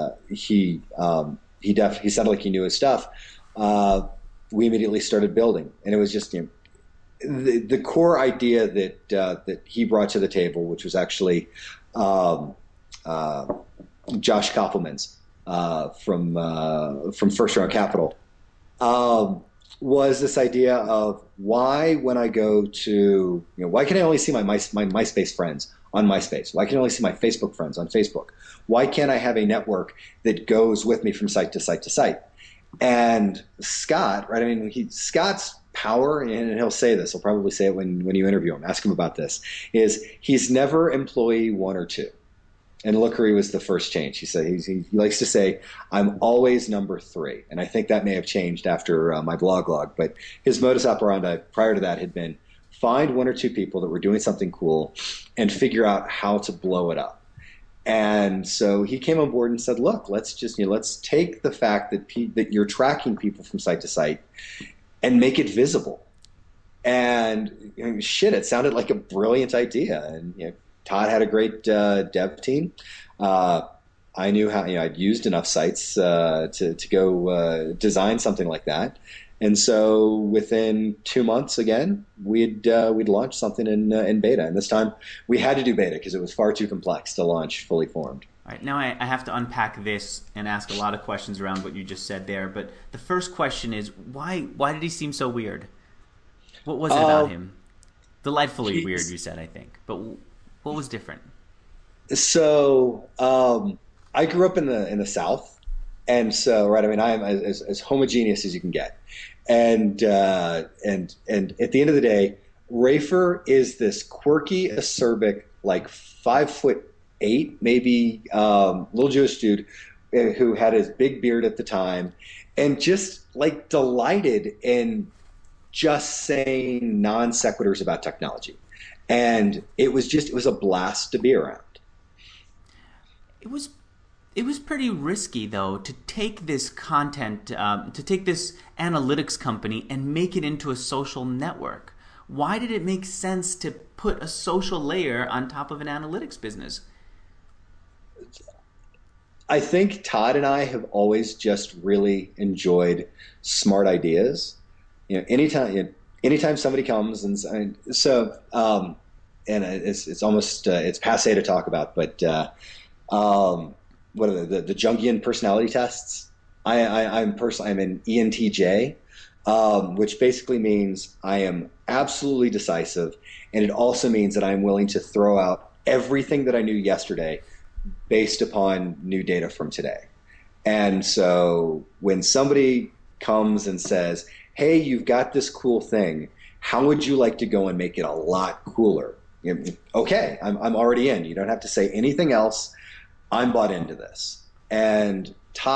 he sounded like he knew his stuff, uh, we immediately started building, and it was just the core idea that he brought to the table, which was actually um, uh, Josh Koppelman's from First Round Capital, um, was this idea of why when I go to why can I only see my MySpace friends on MySpace? Why can I only see my Facebook friends on Facebook? Why can't I have a network that goes with me from site to site to site? And Scott, right? I mean, Scott's power, and he'll say this. He'll probably say it when you interview him. Ask him about this. Is he's never employee one or two. And Lookery was the first change. He said he likes to say, "I'm always number three," and I think that may have changed after my blog log. But his modus operandi prior to that had been find 1 or 2 people that were doing something cool and figure out how to blow it up. And so he came on board and said, "Look, let's take the fact that you're tracking people from site to site and make it visible." And shit, it sounded like a brilliant idea. And Todd had a great dev team. Uh, I knew how I'd used enough sites to go design something like that. And so within 2 months, again, we'd launched something in beta. And this time we had to do beta because it was far too complex to launch fully formed. All right, now I have to unpack this and ask a lot of questions around what you just said there. But the first question is, why did he seem so weird? What was it about Uh, him? Delightfully weird, he's, you said, I think. But what was different? So I grew up in the South, and so right. I mean, I am as homogeneous as you can get, and at the end of the day, Rafer is this quirky, acerbic, like 5'8", maybe little Jewish dude who had his big beard at the time, and just like delighted in just saying non sequiturs about technology. And it was a blast to be around. It was It was pretty risky, though, to take this content, to take this analytics company and make it into a social network. Why did it make sense to put a social layer on top of an analytics business? I think Todd and I have always just really enjoyed smart ideas. Anytime somebody comes and it's almost it's passe to talk about, but what are the Jungian personality tests? I'm an ENTJ, which basically means I am absolutely decisive, and it also means that I'm willing to throw out everything that I knew yesterday based upon new data from today. And so when somebody comes and says, "Hey, you've got this cool thing. How would you like to go and make it a lot cooler?" Okay, I'm already in. You don't have to say anything else. I'm bought into this. And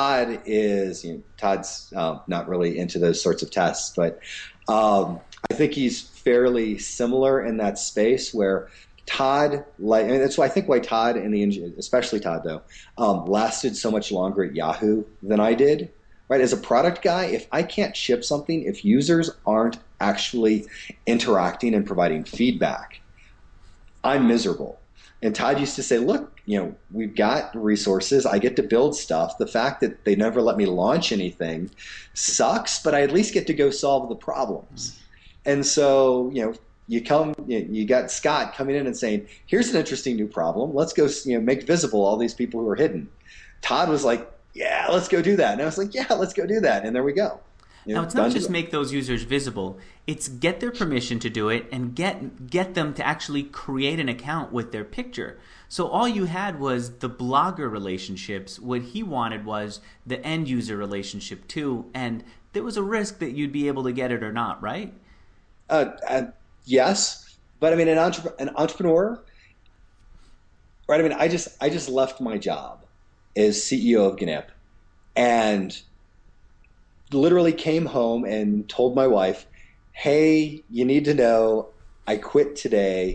Todd's not really into those sorts of tests, but I think he's fairly similar in that space where Todd, and that's why I think why Todd and especially Todd though, lasted so much longer at Yahoo than I did. Right, as a product guy, if I can't ship something, if users aren't actually interacting and providing feedback, I'm miserable. And Todd used to say, "Look, we've got resources. I get to build stuff. The fact that they never let me launch anything sucks, but I at least get to go solve the problems." And so, you got Scott coming in and saying, "Here's an interesting new problem. Let's go, make visible all these people who are hidden." Todd was like, "Yeah, let's go do that." And I was like, "Yeah, let's go do that." And there we go. Now, it's not just make those users visible, it's get their permission to do it and get them to actually create an account with their picture. So all you had was the blogger relationships. What he wanted was the end user relationship too, and there was a risk that you'd be able to get it or not, right? Yes, but I mean, an entrepreneur, right? I mean, I just left my job as CEO of GNIP and literally came home and told my wife, "Hey, you need to know I quit today.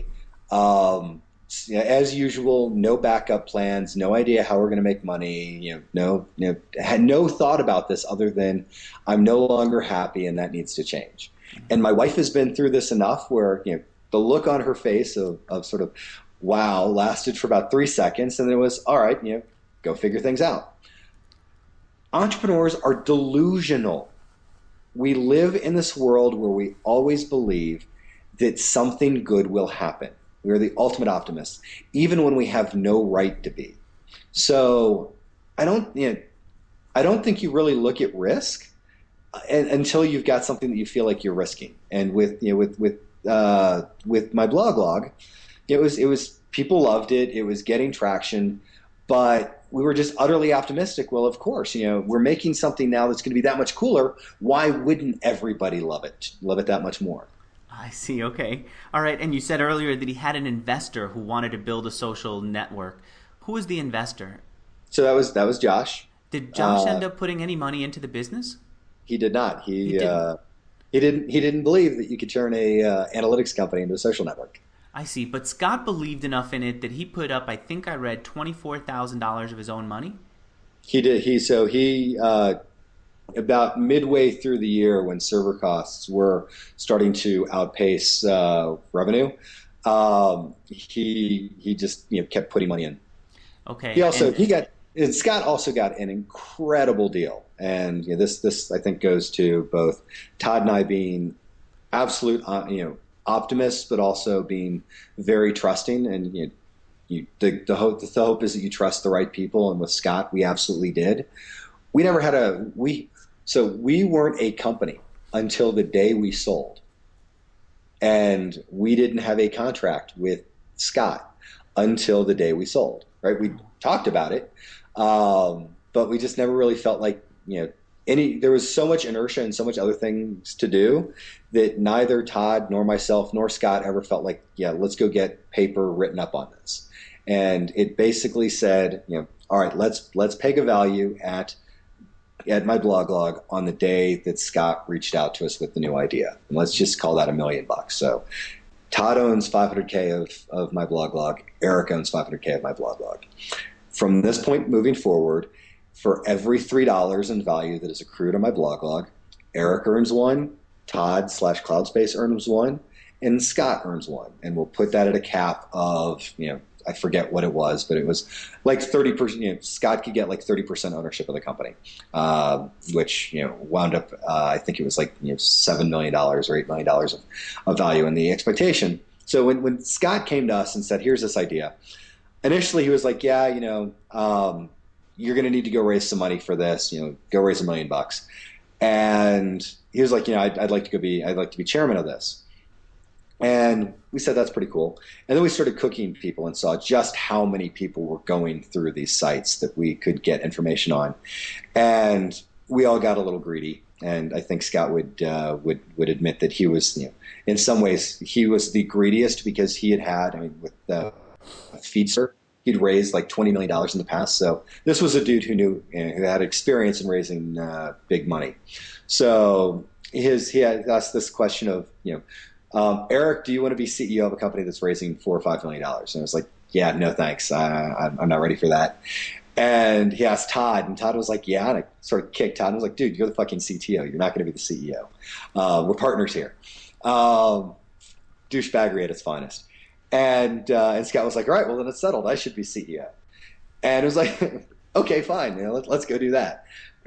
As usual, no backup plans, no idea how we're going to make money. Had no thought about this other than I'm no longer happy and that needs to change." And my wife has been through this enough where the look on her face of sort of wow lasted for about 3 seconds, and then it was all right. Go figure things out. Entrepreneurs are delusional. We live in this world where we always believe that something good will happen. We are the ultimate optimists, even when we have no right to be. So I don't think you really look at risk until you've got something that you feel like you're risking. And with my blog log, it was people loved it. It was getting traction, but we were just utterly optimistic. Well, of course, we're making something now that's going to be that much cooler. Why wouldn't everybody love it that much more? I see. Okay. All right. And you said earlier that he had an investor who wanted to build a social network. Who was the investor? So that was Josh. Did Josh end up putting any money into the business? He did not. He didn't believe that you could turn a analytics company into a social network. I see. But Scott believed enough in it that he put up, I think I read, $24,000 of his own money. He did. He about midway through the year when server costs were starting to outpace revenue, he just kept putting money in. Okay. Scott also got an incredible deal, and this I think goes to both Todd and I being absolute optimists, but also being very trusting. And the hope is that you trust the right people, and with Scott, we absolutely did. We never had we weren't a company until the day we sold, and we didn't have a contract with Scott until the day we sold. Right? We talked about it, but we just never really felt like there was so much inertia and so much other things to do that neither Todd nor myself nor Scott ever felt like, let's go get paper written up on this. And it basically said, all right, let's peg a value at my blog log on the day that Scott reached out to us with the new idea. And let's just call that $1 million. So Todd owns $500K of my blog log. Eric owns $500K of my blog log. From this point moving forward, for every $3 in value that is accrued on my blog log, Eric earns one, Todd/CloudSpace earns one, and Scott earns one. And we'll put that at a cap of, I forget what it was, but it was like 30%. Scott could get like 30% ownership of the company, which wound up. I think it was like $7 million or $8 million of value in the expectation. So when Scott came to us and said, "Here's this idea," initially he was like, "Yeah, you're going to need to go raise some money for this. Go raise $1 million." And he was like, I'd like to be chairman of this. And we said, that's pretty cool. And then we started cooking people and saw just how many people were going through these sites that we could get information on. And we all got a little greedy. And I think Scott would admit that he was, in some ways, he was the greediest because he had, with the Feedster, he'd raised like $20 million in the past. So this was a dude who knew, who had experience in raising big money. So he had asked this question of, Eric, do you want to be CEO of a company that's raising $4 or $5 million? And I was like, yeah, no, thanks. I'm not ready for that. And he asked Todd, and Todd was like, yeah. And I sort of kicked Todd and was like, dude, you're the fucking CTO. You're not going to be the CEO. We're partners here. Douchebaggery at its finest. And Scott was like, all right, well, then it's settled. I should be CEO. And it was like, okay, fine. Let's go do that.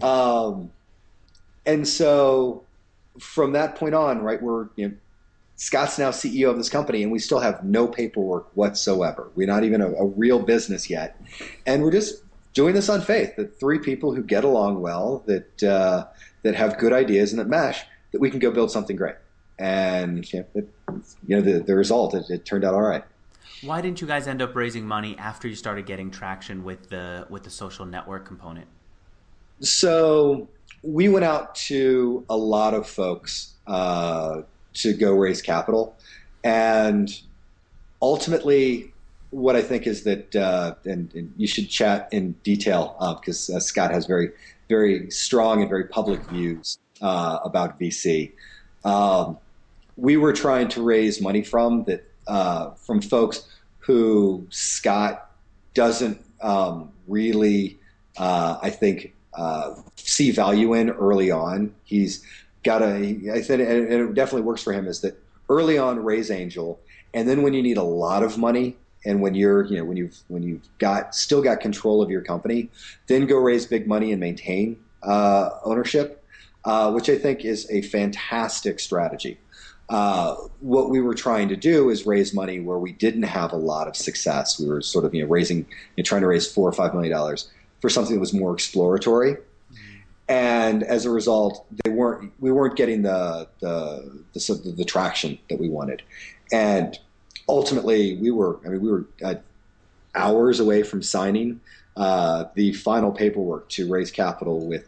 And so from that point on, right, Scott's now CEO of this company, and we still have no paperwork whatsoever. We're not even a real business yet. And we're just doing this on faith that three people who get along well, that have good ideas and that mesh, that we can go build something great. And the result, it turned out all right. Why didn't you guys end up raising money after you started getting traction with the social network component? So we went out to a lot of folks to go raise capital. And ultimately, what I think is that, and you should chat in detail because Scott has very, very strong and very public views about VC. We were trying to raise money from folks who Scott doesn't really, I think, see value in early on. He's got I said, and it definitely works for him, is that early on raise angel, and then when you need a lot of money, and when you've still got control of your company, then go raise big money and maintain ownership, which I think is a fantastic strategy. What we were trying to do is raise money where we didn't have a lot of success. We were sort of trying to raise $4 or $5 million for something that was more exploratory. And as a result, we weren't getting the traction that we wanted. And ultimately, we were hours away from signing the final paperwork to raise capital with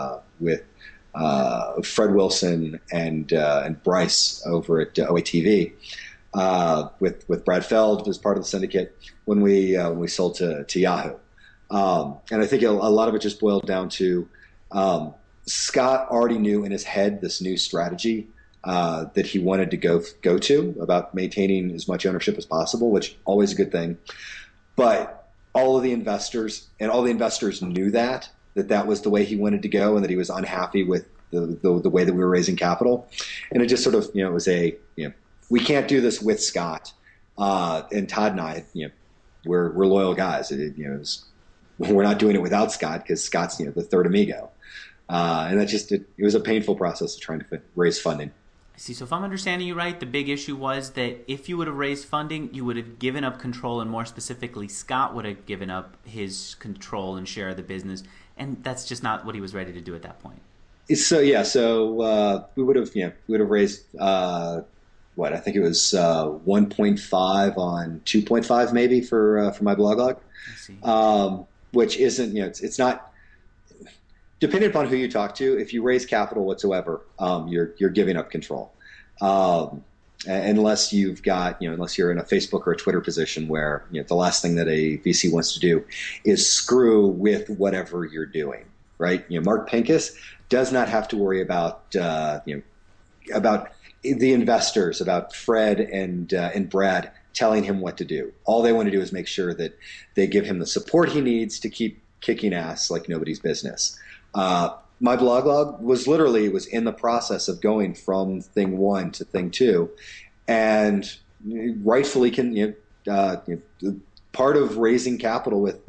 Fred Wilson and Bryce over at OATV, with Brad Feld as part of the syndicate when we sold to Yahoo. And I think a lot of it just boiled down to Scott already knew in his head this new strategy that he wanted to go to about maintaining as much ownership as possible, which always a good thing. But all the investors knew that was the way he wanted to go, and that he was unhappy with the way that we were raising capital. And it just sort of, was we can't do this with Scott. And Todd and I, we're loyal guys. We're not doing it without Scott because Scott's, the third amigo. And that it was a painful process of trying to raise funding. I see. So if I'm understanding you right, the big issue was that if you would have raised funding, you would have given up control, and more specifically, Scott would have given up his control and share of the business. And that's just not what he was ready to do at that point. So we would have raised I think it was 1.5 on 2.5 maybe for my blog log. I see. Which isn't, it's not, depending upon who you talk to, if you raise capital whatsoever, you're giving up control. Unless you've got, unless you're in a Facebook or a Twitter position where, the last thing that a VC wants to do is screw with whatever you're doing, right? Mark Pincus does not have to worry about, about the investors, about Fred and Brad telling him what to do. All they want to do is make sure that they give him the support he needs to keep kicking ass like nobody's business. My blog log was in the process of going from thing one to thing two, and rightfully part of raising capital with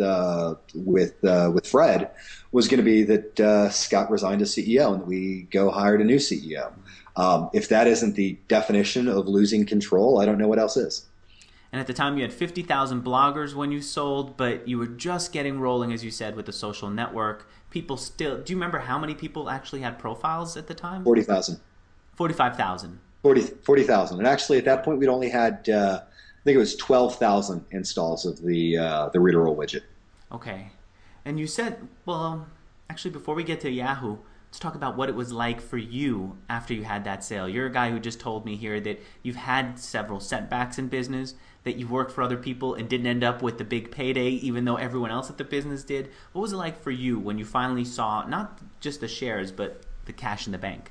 Fred was going to be that Scott resigned as CEO and we hired a new CEO. If that isn't the definition of losing control, I don't know what else is. And at the time, you had 50,000 bloggers when you sold, but you were just getting rolling, as you said, with the social network. People still... Do you remember how many people actually had profiles at the time? 40,000. 45,000. 40,000. And actually, at that point, we'd only had, I think it was 12,000 installs of the Readerroll widget. Okay. And you said, well, actually, before we get to Yahoo, let's talk about what it was like for you after you had that sale. You're a guy who just told me here that you've had several setbacks in business, that you've worked for other people and didn't end up with the big payday, even though everyone else at the business did. What was it like for you when you finally saw not just the shares, but the cash in the bank?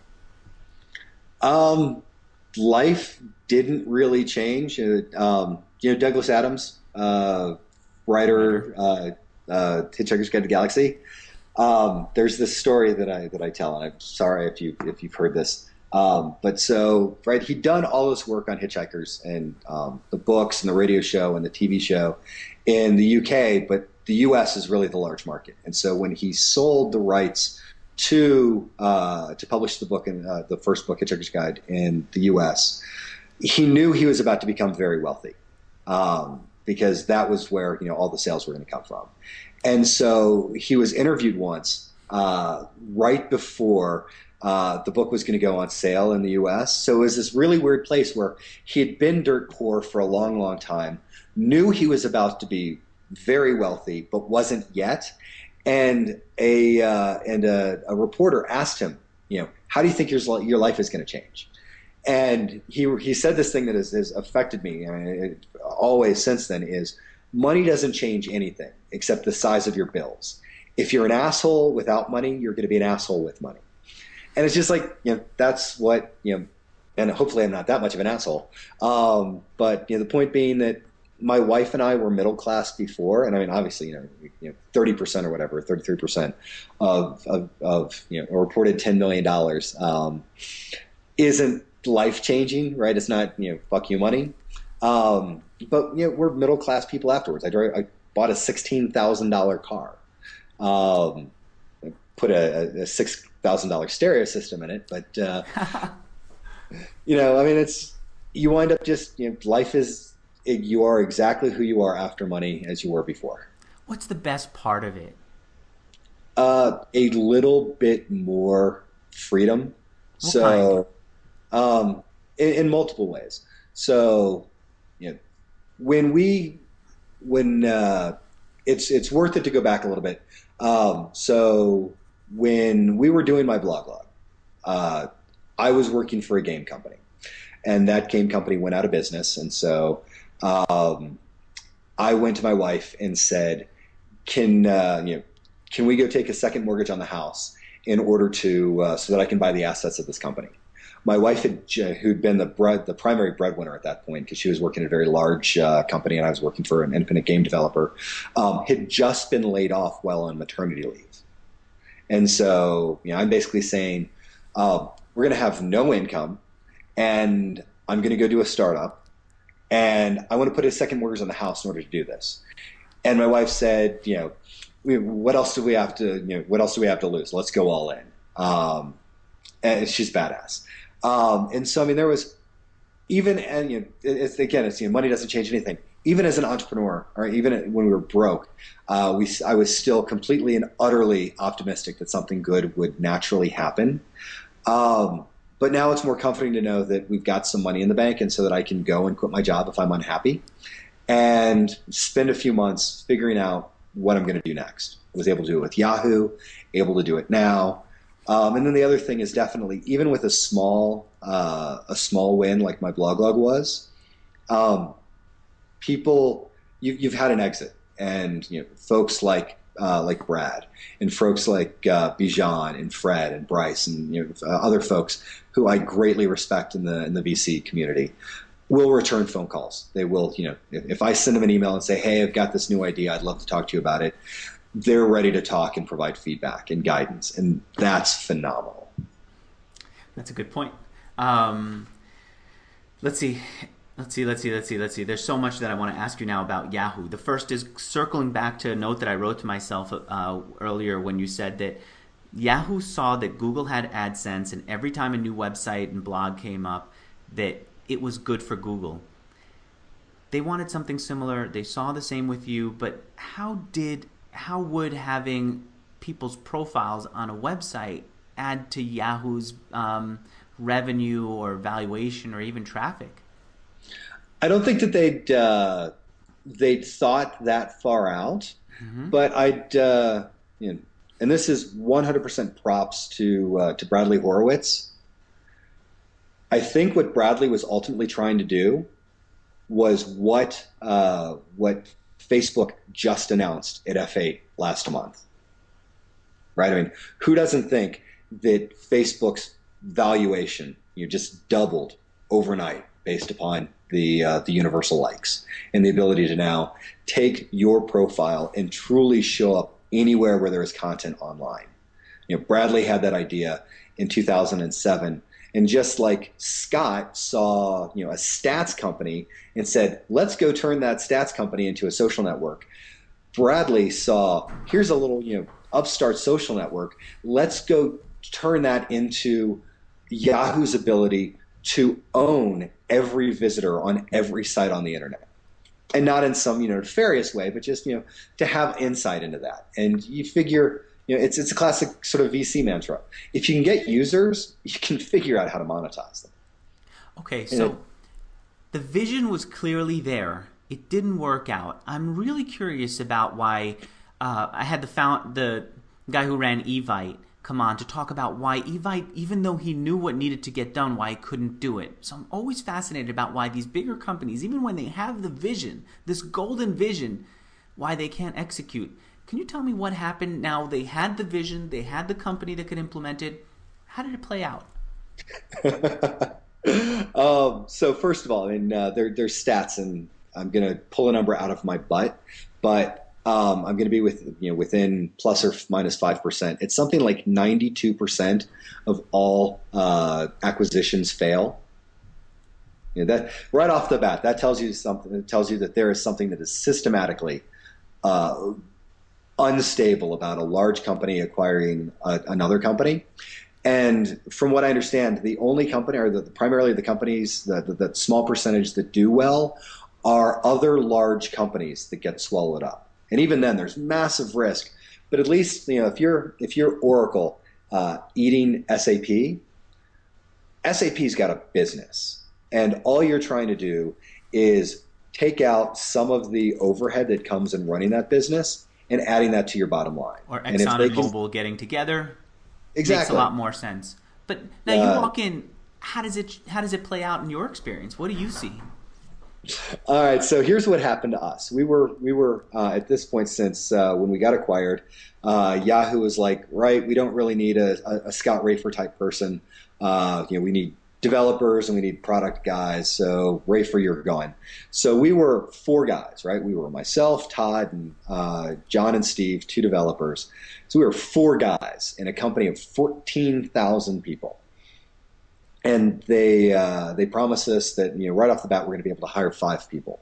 Life didn't really change. Douglas Adams, writer, Hitchhiker's Guide to the Galaxy. There's this story that I tell, and I'm sorry if you've heard this. He'd done all this work on Hitchhikers and the books and the radio show and the TV show in the UK, but the US is really the large market. And so when he sold the rights to publish the book in the first book, Hitchhiker's Guide, in the US, he knew he was about to become very wealthy because that was where all the sales were going to come from. And so he was interviewed once right before the book was going to go on sale in the U.S. So it was this really weird place where he had been dirt poor for a long, long time, knew he was about to be very wealthy, but wasn't yet. And a reporter asked him, how do you think your life is going to change? And he said this thing that has affected me always since then is, money doesn't change anything except the size of your bills. If you're an asshole without money, you're going to be an asshole with money. And it's just like, that's what, and hopefully I'm not that much of an asshole. But the point being that my wife and I were middle class before. And I mean, obviously, 30% or whatever, 33% of a reported $10 million isn't life changing, right? It's not, fuck you money. But we're middle class people afterwards. I bought a $16,000 car. Put a $6,000 stereo system in it, but it's, you wind up just, life is, you are exactly who you are after money as you were before. What's the best part of it? A little bit more freedom. So, in multiple ways. So, when it's worth it to go back a little bit. So when we were doing my blog log, I was working for a game company, and that game company went out of business. And so I went to my wife and said, can we go take a second mortgage on the house in order to so that I can buy the assets of this company? My wife, who'd been the primary breadwinner at that point, because she was working at a very large company and I was working for an independent game developer, had just been laid off while on maternity leave. And so, I'm basically saying, we're going to have no income, and I'm going to go do a startup, and I want to put a second mortgage on the house in order to do this. And my wife said, what else do we have to lose? Let's go all in. And she's badass. And so, there was even, and it's money doesn't change anything. Even as an entrepreneur, or even when we were broke, I was still completely and utterly optimistic that something good would naturally happen. But now it's more comforting to know that we've got some money in the bank, and so that I can go and quit my job if I'm unhappy, and spend a few months figuring out what I'm going to do next. I was able to do it with Yahoo, able to do it now. And then the other thing is definitely, even with a small win like my blog log was, people, you've had an exit, and folks like Brad, and folks like Bijan and Fred and Bryce and other folks who I greatly respect in the VC community. will return phone calls. They will, if I send them an email and say, hey, I've got this new idea, I'd love to talk to you about it, they're ready to talk and provide feedback and guidance. And that's phenomenal. That's a good point. Let's see. There's so much that I want to ask you now about Yahoo. The first is circling back to a note that I wrote to myself earlier when you said that Yahoo saw that Google had AdSense, and every time a new website and blog came up, that it was good for Google. They wanted something similar. They saw the same with you, but how would having people's profiles on a website add to Yahoo's revenue or valuation or even traffic? I don't think that they'd thought that far out, but and this is 100% props to Bradley Horowitz. I think what Bradley was ultimately trying to do was what Facebook just announced at F8 last month, right? I mean, who doesn't think that Facebook's valuation just doubled overnight based upon the universal likes and the ability to now take your profile and truly show up anywhere where there is content online. Bradley had that idea in 2007, and just like Scott saw, a stats company and said, "Let's go turn that stats company into a social network." Bradley saw, here's a little, upstart social network. Let's go turn that into Yahoo's ability to own every visitor on every site on the internet. And not in some, nefarious way, but just, to have insight into that. And you figure, it's a classic sort of VC mantra. If you can get users, you can figure out how to monetize them. Okay, so the vision was clearly there. It didn't work out. I'm really curious about why I had the guy who ran Evite come on to talk about why Evite, even though he knew what needed to get done, why he couldn't do it. So I'm always fascinated about why these bigger companies, even when they have the vision, this golden vision, why they can't execute. Can you tell me what happened? Now they had the vision, they had the company that could implement it. How did it play out? So first of all, I mean, there's stats, and I'm going to pull a number out of my butt, but I'm going to be within plus or minus 5%. It's something like 92% of all acquisitions fail. That right off the bat, that tells you something. It tells you that there is something that is systematically unstable about a large company acquiring another company. And from what I understand, the only company, or primarily the companies, that small percentage that do well, are other large companies that get swallowed up. And even then, there's massive risk. But at least, if you're Oracle eating SAP, SAP's got a business, and all you're trying to do is take out some of the overhead that comes in running that business and adding that to your bottom line. Or Exxon and Mobil getting together. Exactly. Makes a lot more sense. But now you walk in. How does it play out in your experience? What do you see? All right, so here's what happened to us. We were at this point, since when we got acquired, Yahoo was like, right, we don't really need a Scott Rafer type person. We need developers and we need product guys. So Rafer, you're gone. So we were 4 guys, right? We were myself, Todd, and John and Steve, 2 developers. So we were 4 guys in a company of 14,000 people. And they promised us that right off the bat we're going to be able to hire 5 people.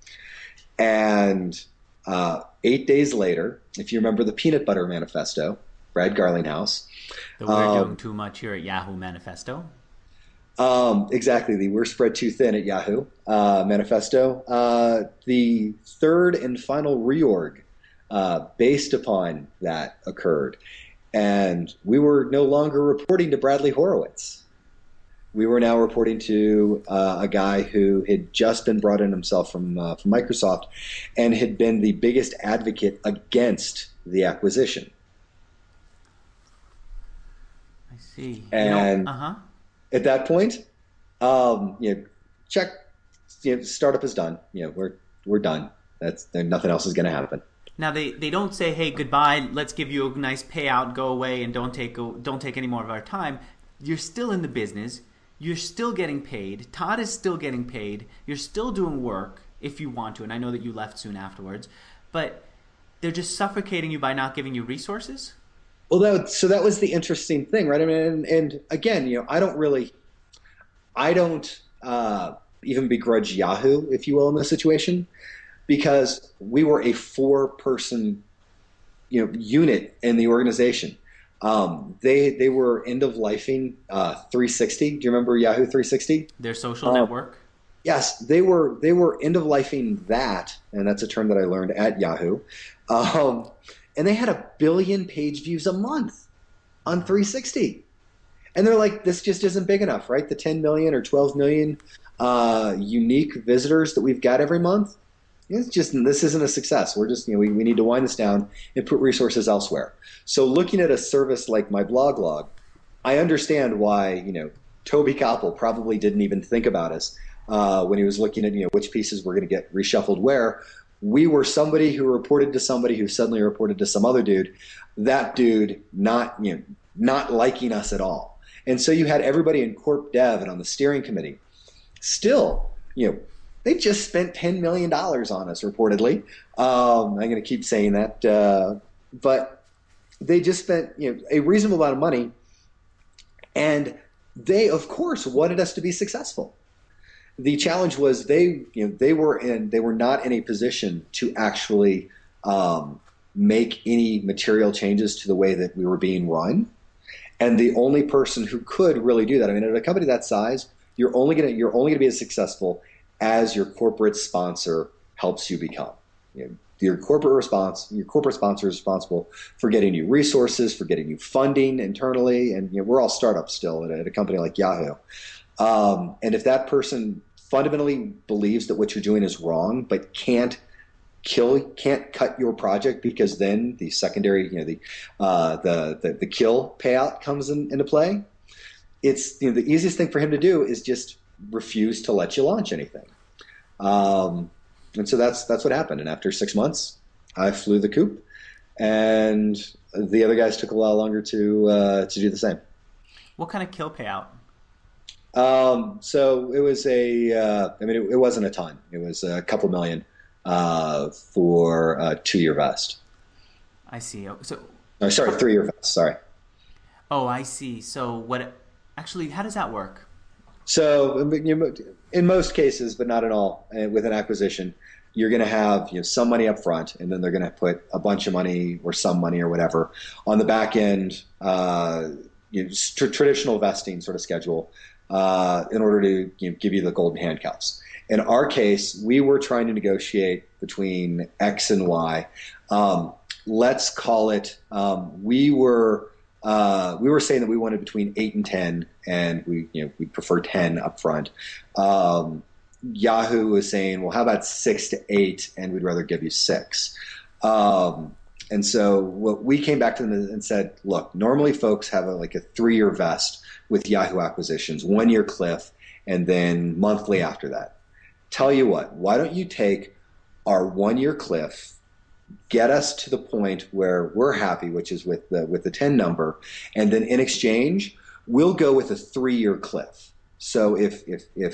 And 8 days later, if you remember the Peanut Butter Manifesto, Brad Garlinghouse. The We're Doing Too Much Here at Yahoo manifesto. Exactly, the We're Spread Too Thin at Yahoo manifesto. The third and final reorg based upon that occurred. And we were no longer reporting to Bradley Horowitz. We were now reporting to a guy who had just been brought in himself from Microsoft and had been the biggest advocate against the acquisition. I see. And at that point, check. Startup is done. We're done. Nothing else is going to happen. Now they don't say, hey, goodbye. Let's give you a nice payout. Go away and don't take any more of our time. You're still in the business. You're still getting paid. Todd is still getting paid. You're still doing work if you want to, and I know that you left soon afterwards, but they're just suffocating you by not giving you resources? Well, so that was the interesting thing, right? I mean, and again, I don't even begrudge Yahoo, if you will, in this situation, because we were a four-person, unit in the organization. They were end of lifing 360. Do you remember Yahoo 360? Their social network? Yes, they were end of lifing that, and that's a term that I learned at Yahoo. And they had 1 billion page views a month on 360. And they're like, this just isn't big enough, right? The 10 million or 12 million unique visitors that we've got every month, this isn't a success. We're just, we need to wind this down and put resources elsewhere. So looking at a service like my blog log, I understand why, Toby Koppel probably didn't even think about us when he was looking at, which pieces were going to get reshuffled where. We were somebody who reported to somebody who suddenly reported to some other dude, that dude not liking us at all. And so you had everybody in corp dev and on the steering committee. Still, they just spent $10 million on us, reportedly. I'm going to keep saying that. But they just spent a reasonable amount of money. And they, of course, wanted us to be successful. The challenge was they were not in a position to actually make any material changes to the way that we were being run. And the only person who could really do that, I mean, at a company that size, you're only gonna be as successful as your corporate sponsor helps you become. Your corporate sponsor is responsible for getting you resources, for getting you funding internally, and we're all startups still at a company like Yahoo. And if that person fundamentally believes that what you're doing is wrong, but can't cut your project because then the secondary, the kill payout comes into play. It's the easiest thing for him to do is just refuse to let you launch anything. And so that's what happened. And after 6 months, I flew the coop, and the other guys took a lot longer to do the same. What kind of kill payout? So it was it wasn't a ton. It was a couple million for a 2-year vest. I see. So, oh, sorry, 3-year vest. Sorry. Oh, I see. So how does that work? So in most cases, but not in all, with an acquisition, you're going to have some money up front, and then they're going to put a bunch of money or some money or whatever on the back end. Traditional vesting sort of schedule in order to give you the golden handcuffs. In our case, we were trying to negotiate between X and Y. Let's call it. We were saying that we wanted between 8 and 10, and we prefer 10 up front. Yahoo was saying, well, how about 6 to 8, and we'd rather give you 6. And so what we came back to them and said, look, normally folks have a 3-year vest with Yahoo acquisitions, 1-year cliff, and then monthly after that. Tell you what, why don't you take our 1-year cliff, get us to the point where we're happy, which is with the 10 number, and then in exchange, we'll go with a 3-year cliff. So if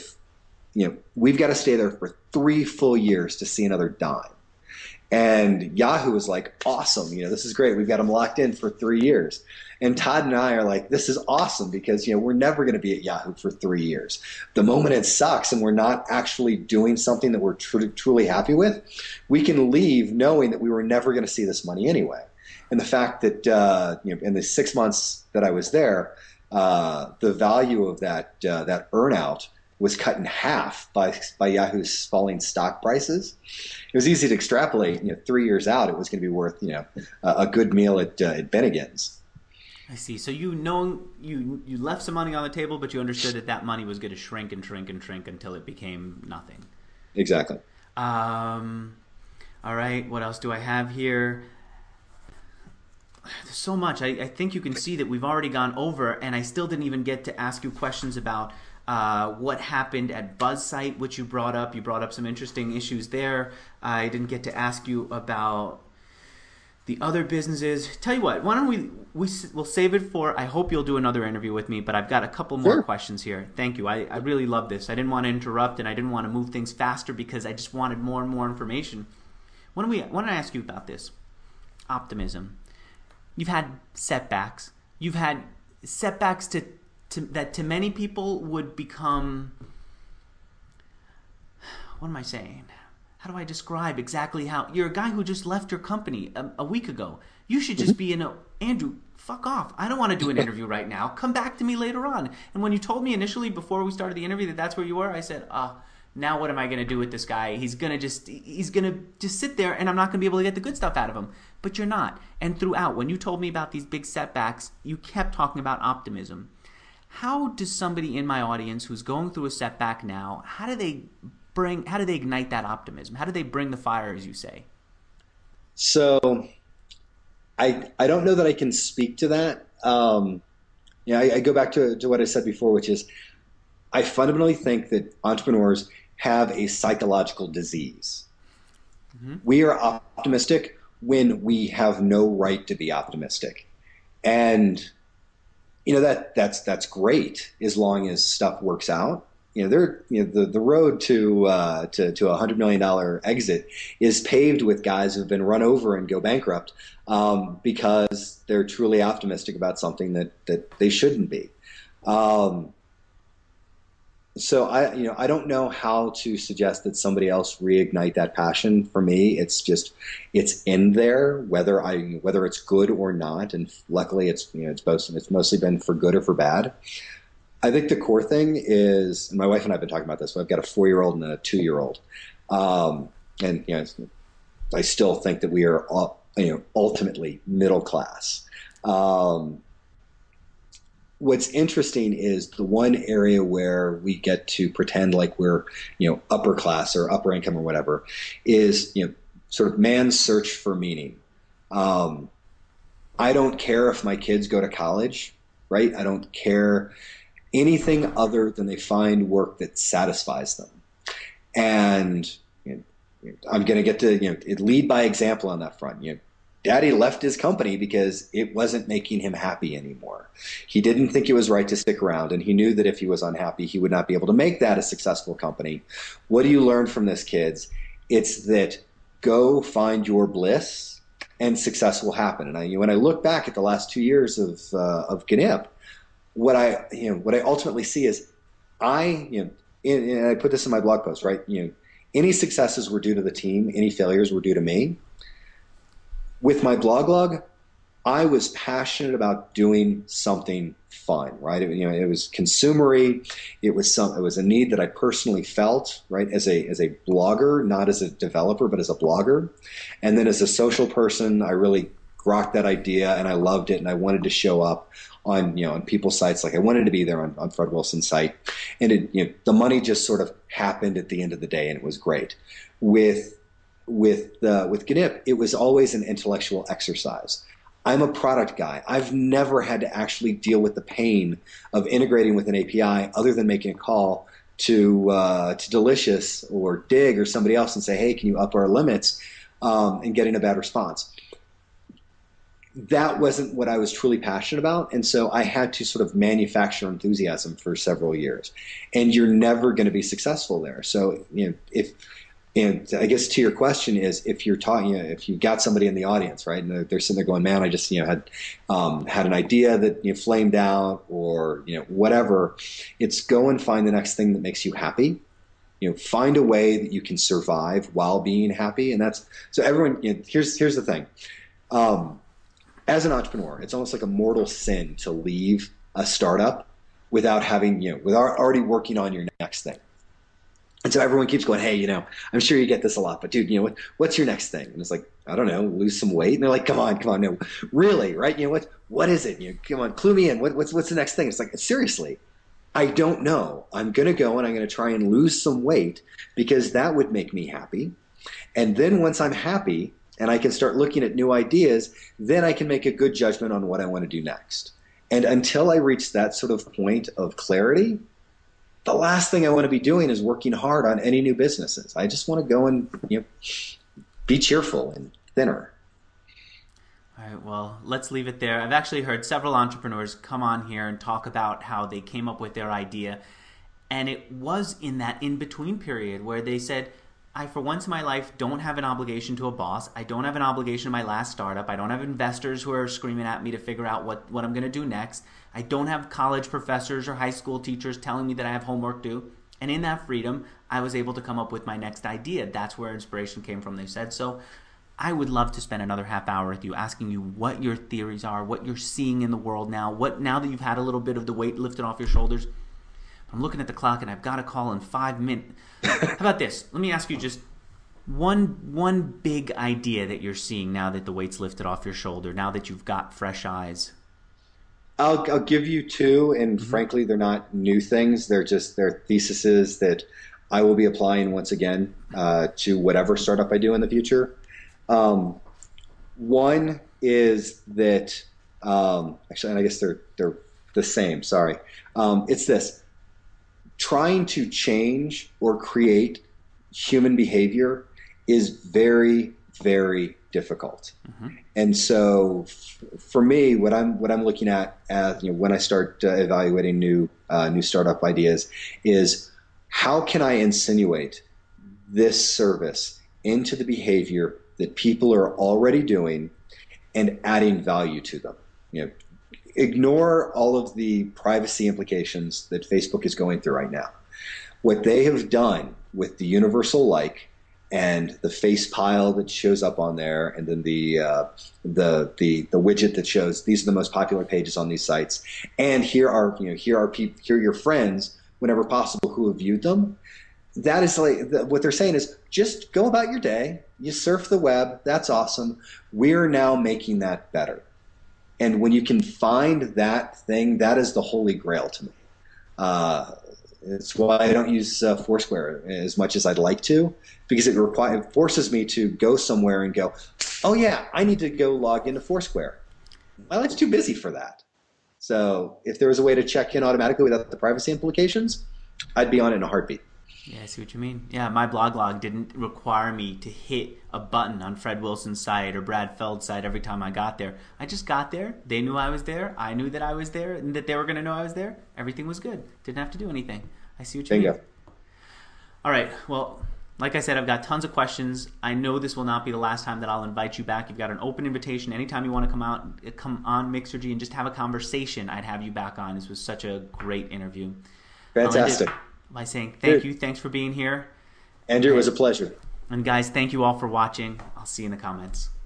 we've got to stay there for 3 full years to see another dime. And Yahoo was like, awesome, this is great. We've got them locked in for 3 years. And Todd and I are like, this is awesome because, we're never going to be at Yahoo for 3 years. The moment it sucks and we're not actually doing something that we're truly happy with, we can leave knowing that we were never going to see this money anyway. And the fact that, in the 6 months that I was there, the value of that earnout was cut in half by Yahoo's falling stock prices. It was easy to extrapolate. 3 years out, it was going to be worth a good meal at Bennigan's. I see. So you left some money on the table, but you understood that money was going to shrink and shrink and shrink until it became nothing. Exactly. All right. What else do I have here? There's so much. I think you can see that we've already gone over, and I still didn't even get to ask you questions about what happened at BuzzSite, which you brought up. You brought up some interesting issues there. I didn't get to ask you about The other businesses. Tell you what, why don't we'll save it for. I hope you'll do another interview with me, but I've got a couple more Sure. questions here. Thank you. I really love this. I didn't want to interrupt, and I didn't want to move things faster because I just wanted more and more information. Why don't I ask you about this? Optimism. You've had setbacks. You've had setbacks that to many people would become, what am I saying? How do I describe exactly how you're a guy who just left your company a week ago? You should just be Andrew, fuck off. I don't want to do an interview right now. Come back to me later on. And when you told me initially before we started the interview that that's where you were, I said, now what am I going to do with this guy? He's going to just sit there and I'm not going to be able to get the good stuff out of him. But you're not. And throughout, when you told me about these big setbacks, you kept talking about optimism. How does somebody in my audience who's going through a setback now, how do they ignite that optimism? How do they bring the fire, as you say? So I don't know that I can speak to that. I go back to what I said before, which is I fundamentally think that entrepreneurs have a psychological disease. Mm-hmm. We are optimistic when we have no right to be optimistic. And that's great as long as stuff works out. The road to $100 million exit is paved with guys who've been run over and go bankrupt because they're truly optimistic about something that they shouldn't be. So I don't know how to suggest that somebody else reignite that passion. For me, it's in there, whether it's good or not. And luckily it's mostly been for good or for bad. I think the core thing is, and my wife and I have been talking about this. So I've got a 4-year-old and a 2-year-old, and I still think that we are ultimately middle class. What's interesting is the one area where we get to pretend like we're upper class or upper income or whatever is sort of man's search for meaning. I don't care if my kids go to college, right? I don't care anything other than they find work that satisfies them. And I'm going to get to lead by example on that front. Daddy left his company because it wasn't making him happy anymore. He didn't think it was right to stick around, and he knew that if he was unhappy, he would not be able to make that a successful company. What do you learn from this, kids? It's that go find your bliss, and success will happen. And when I look back at the last 2 years of GNIP, what I ultimately see is and I put this in my blog post, right? Any successes were due to the team, any failures were due to me. With my blog log, I was passionate about doing something fun, right? It was consumery. It was a need that I personally felt, right? As a blogger, not as a developer, but as a blogger. And then as a social person, I really grokked that idea and I loved it and I wanted to show up on people's sites. Like I wanted to be there on Fred Wilson's site. And the money just sort of happened at the end of the day and it was great. With GNIP, it was always an intellectual exercise. I'm a product guy. I've never had to actually deal with the pain of integrating with an API other than making a call to Delicious or Dig or somebody else and say, hey, can you up our limits, and getting a bad response. That wasn't what I was truly passionate about. And so I had to sort of manufacture enthusiasm for several years. And you're never going to be successful there. So, and I guess to your question is, if you're talking, if you got somebody in the audience, right, and they're sitting there going, "Man, I just had an idea that flamed out," or whatever, it's go and find the next thing that makes you happy. Find a way that you can survive while being happy, and that's so. Everyone, here's the thing. As an entrepreneur, it's almost like a mortal sin to leave a startup without having without already working on your next thing. And so everyone keeps going, hey, I'm sure you get this a lot, but dude, what's your next thing? And it's like, I don't know, lose some weight. And they're like, come on, no, really, right? What is it? Come on, clue me in. What's the next thing? It's like, seriously, I don't know. I'm going to go and I'm going to try and lose some weight because that would make me happy. And then once I'm happy and I can start looking at new ideas, then I can make a good judgment on what I want to do next. And until I reach that sort of point of clarity, the last thing I want to be doing is working hard on any new businesses. I just want to go and be cheerful and thinner. All right, well, let's leave it there. I've actually heard several entrepreneurs come on here and talk about how they came up with their idea. And it was in that in-between period where they said, I, for once in my life, don't have an obligation to a boss. I don't have an obligation to my last startup. I don't have investors who are screaming at me to figure out what I'm going to do next. I don't have college professors or high school teachers telling me that I have homework due. And in that freedom, I was able to come up with my next idea. That's where inspiration came from, they said. So I would love to spend another half hour with you asking you what your theories are, what you're seeing in the world now, now that you've had a little bit of the weight lifted off your shoulders. I'm looking at the clock and I've got a call in 5 minutes. How about this? Let me ask you just one big idea that you're seeing now that the weight's lifted off your shoulder, now that you've got fresh eyes. I'll give you two, and frankly, they're not new things. They're theses that I will be applying once again to whatever startup I do in the future. One is that actually, and I guess they're the same. Sorry, it's this: trying to change or create human behavior is very, very difficult. And so, for me, what I'm looking at as when I start evaluating new startup ideas is how can I insinuate this service into the behavior that people are already doing and adding value to them. Ignore all of the privacy implications that Facebook is going through right now. What they have done with the universal like and the face pile that shows up on there, and then the widget that shows these are the most popular pages on these sites, and here are your friends whenever possible who have viewed them. That is what they're saying is just go about your day. You surf the web. That's awesome. We're now making that better. And when you can find that thing, that is the holy grail to me. It's why I don't use Foursquare as much as I'd like to, because it forces me to go somewhere and go, oh yeah, I need to go log into Foursquare. Well, it's too busy for that. So if there was a way to check in automatically without the privacy implications, I'd be on it in a heartbeat. Yeah, I see what you mean. Yeah, my blog log didn't require me to hit a button on Fred Wilson's site or Brad Feld's site every time I got there. I just got there. They knew I was there. I knew that I was there and that they were going to know I was there. Everything was good. Didn't have to do anything. I see what you mean. All right. Well, like I said, I've got tons of questions. I know this will not be the last time that I'll invite you back. You've got an open invitation. Anytime you want to come on Mixergy and just have a conversation, I'd have you back on. This was such a great interview. Fantastic. By saying thank you. Thanks for being here. Andrew, it was a pleasure. And guys, thank you all for watching. I'll see you in the comments.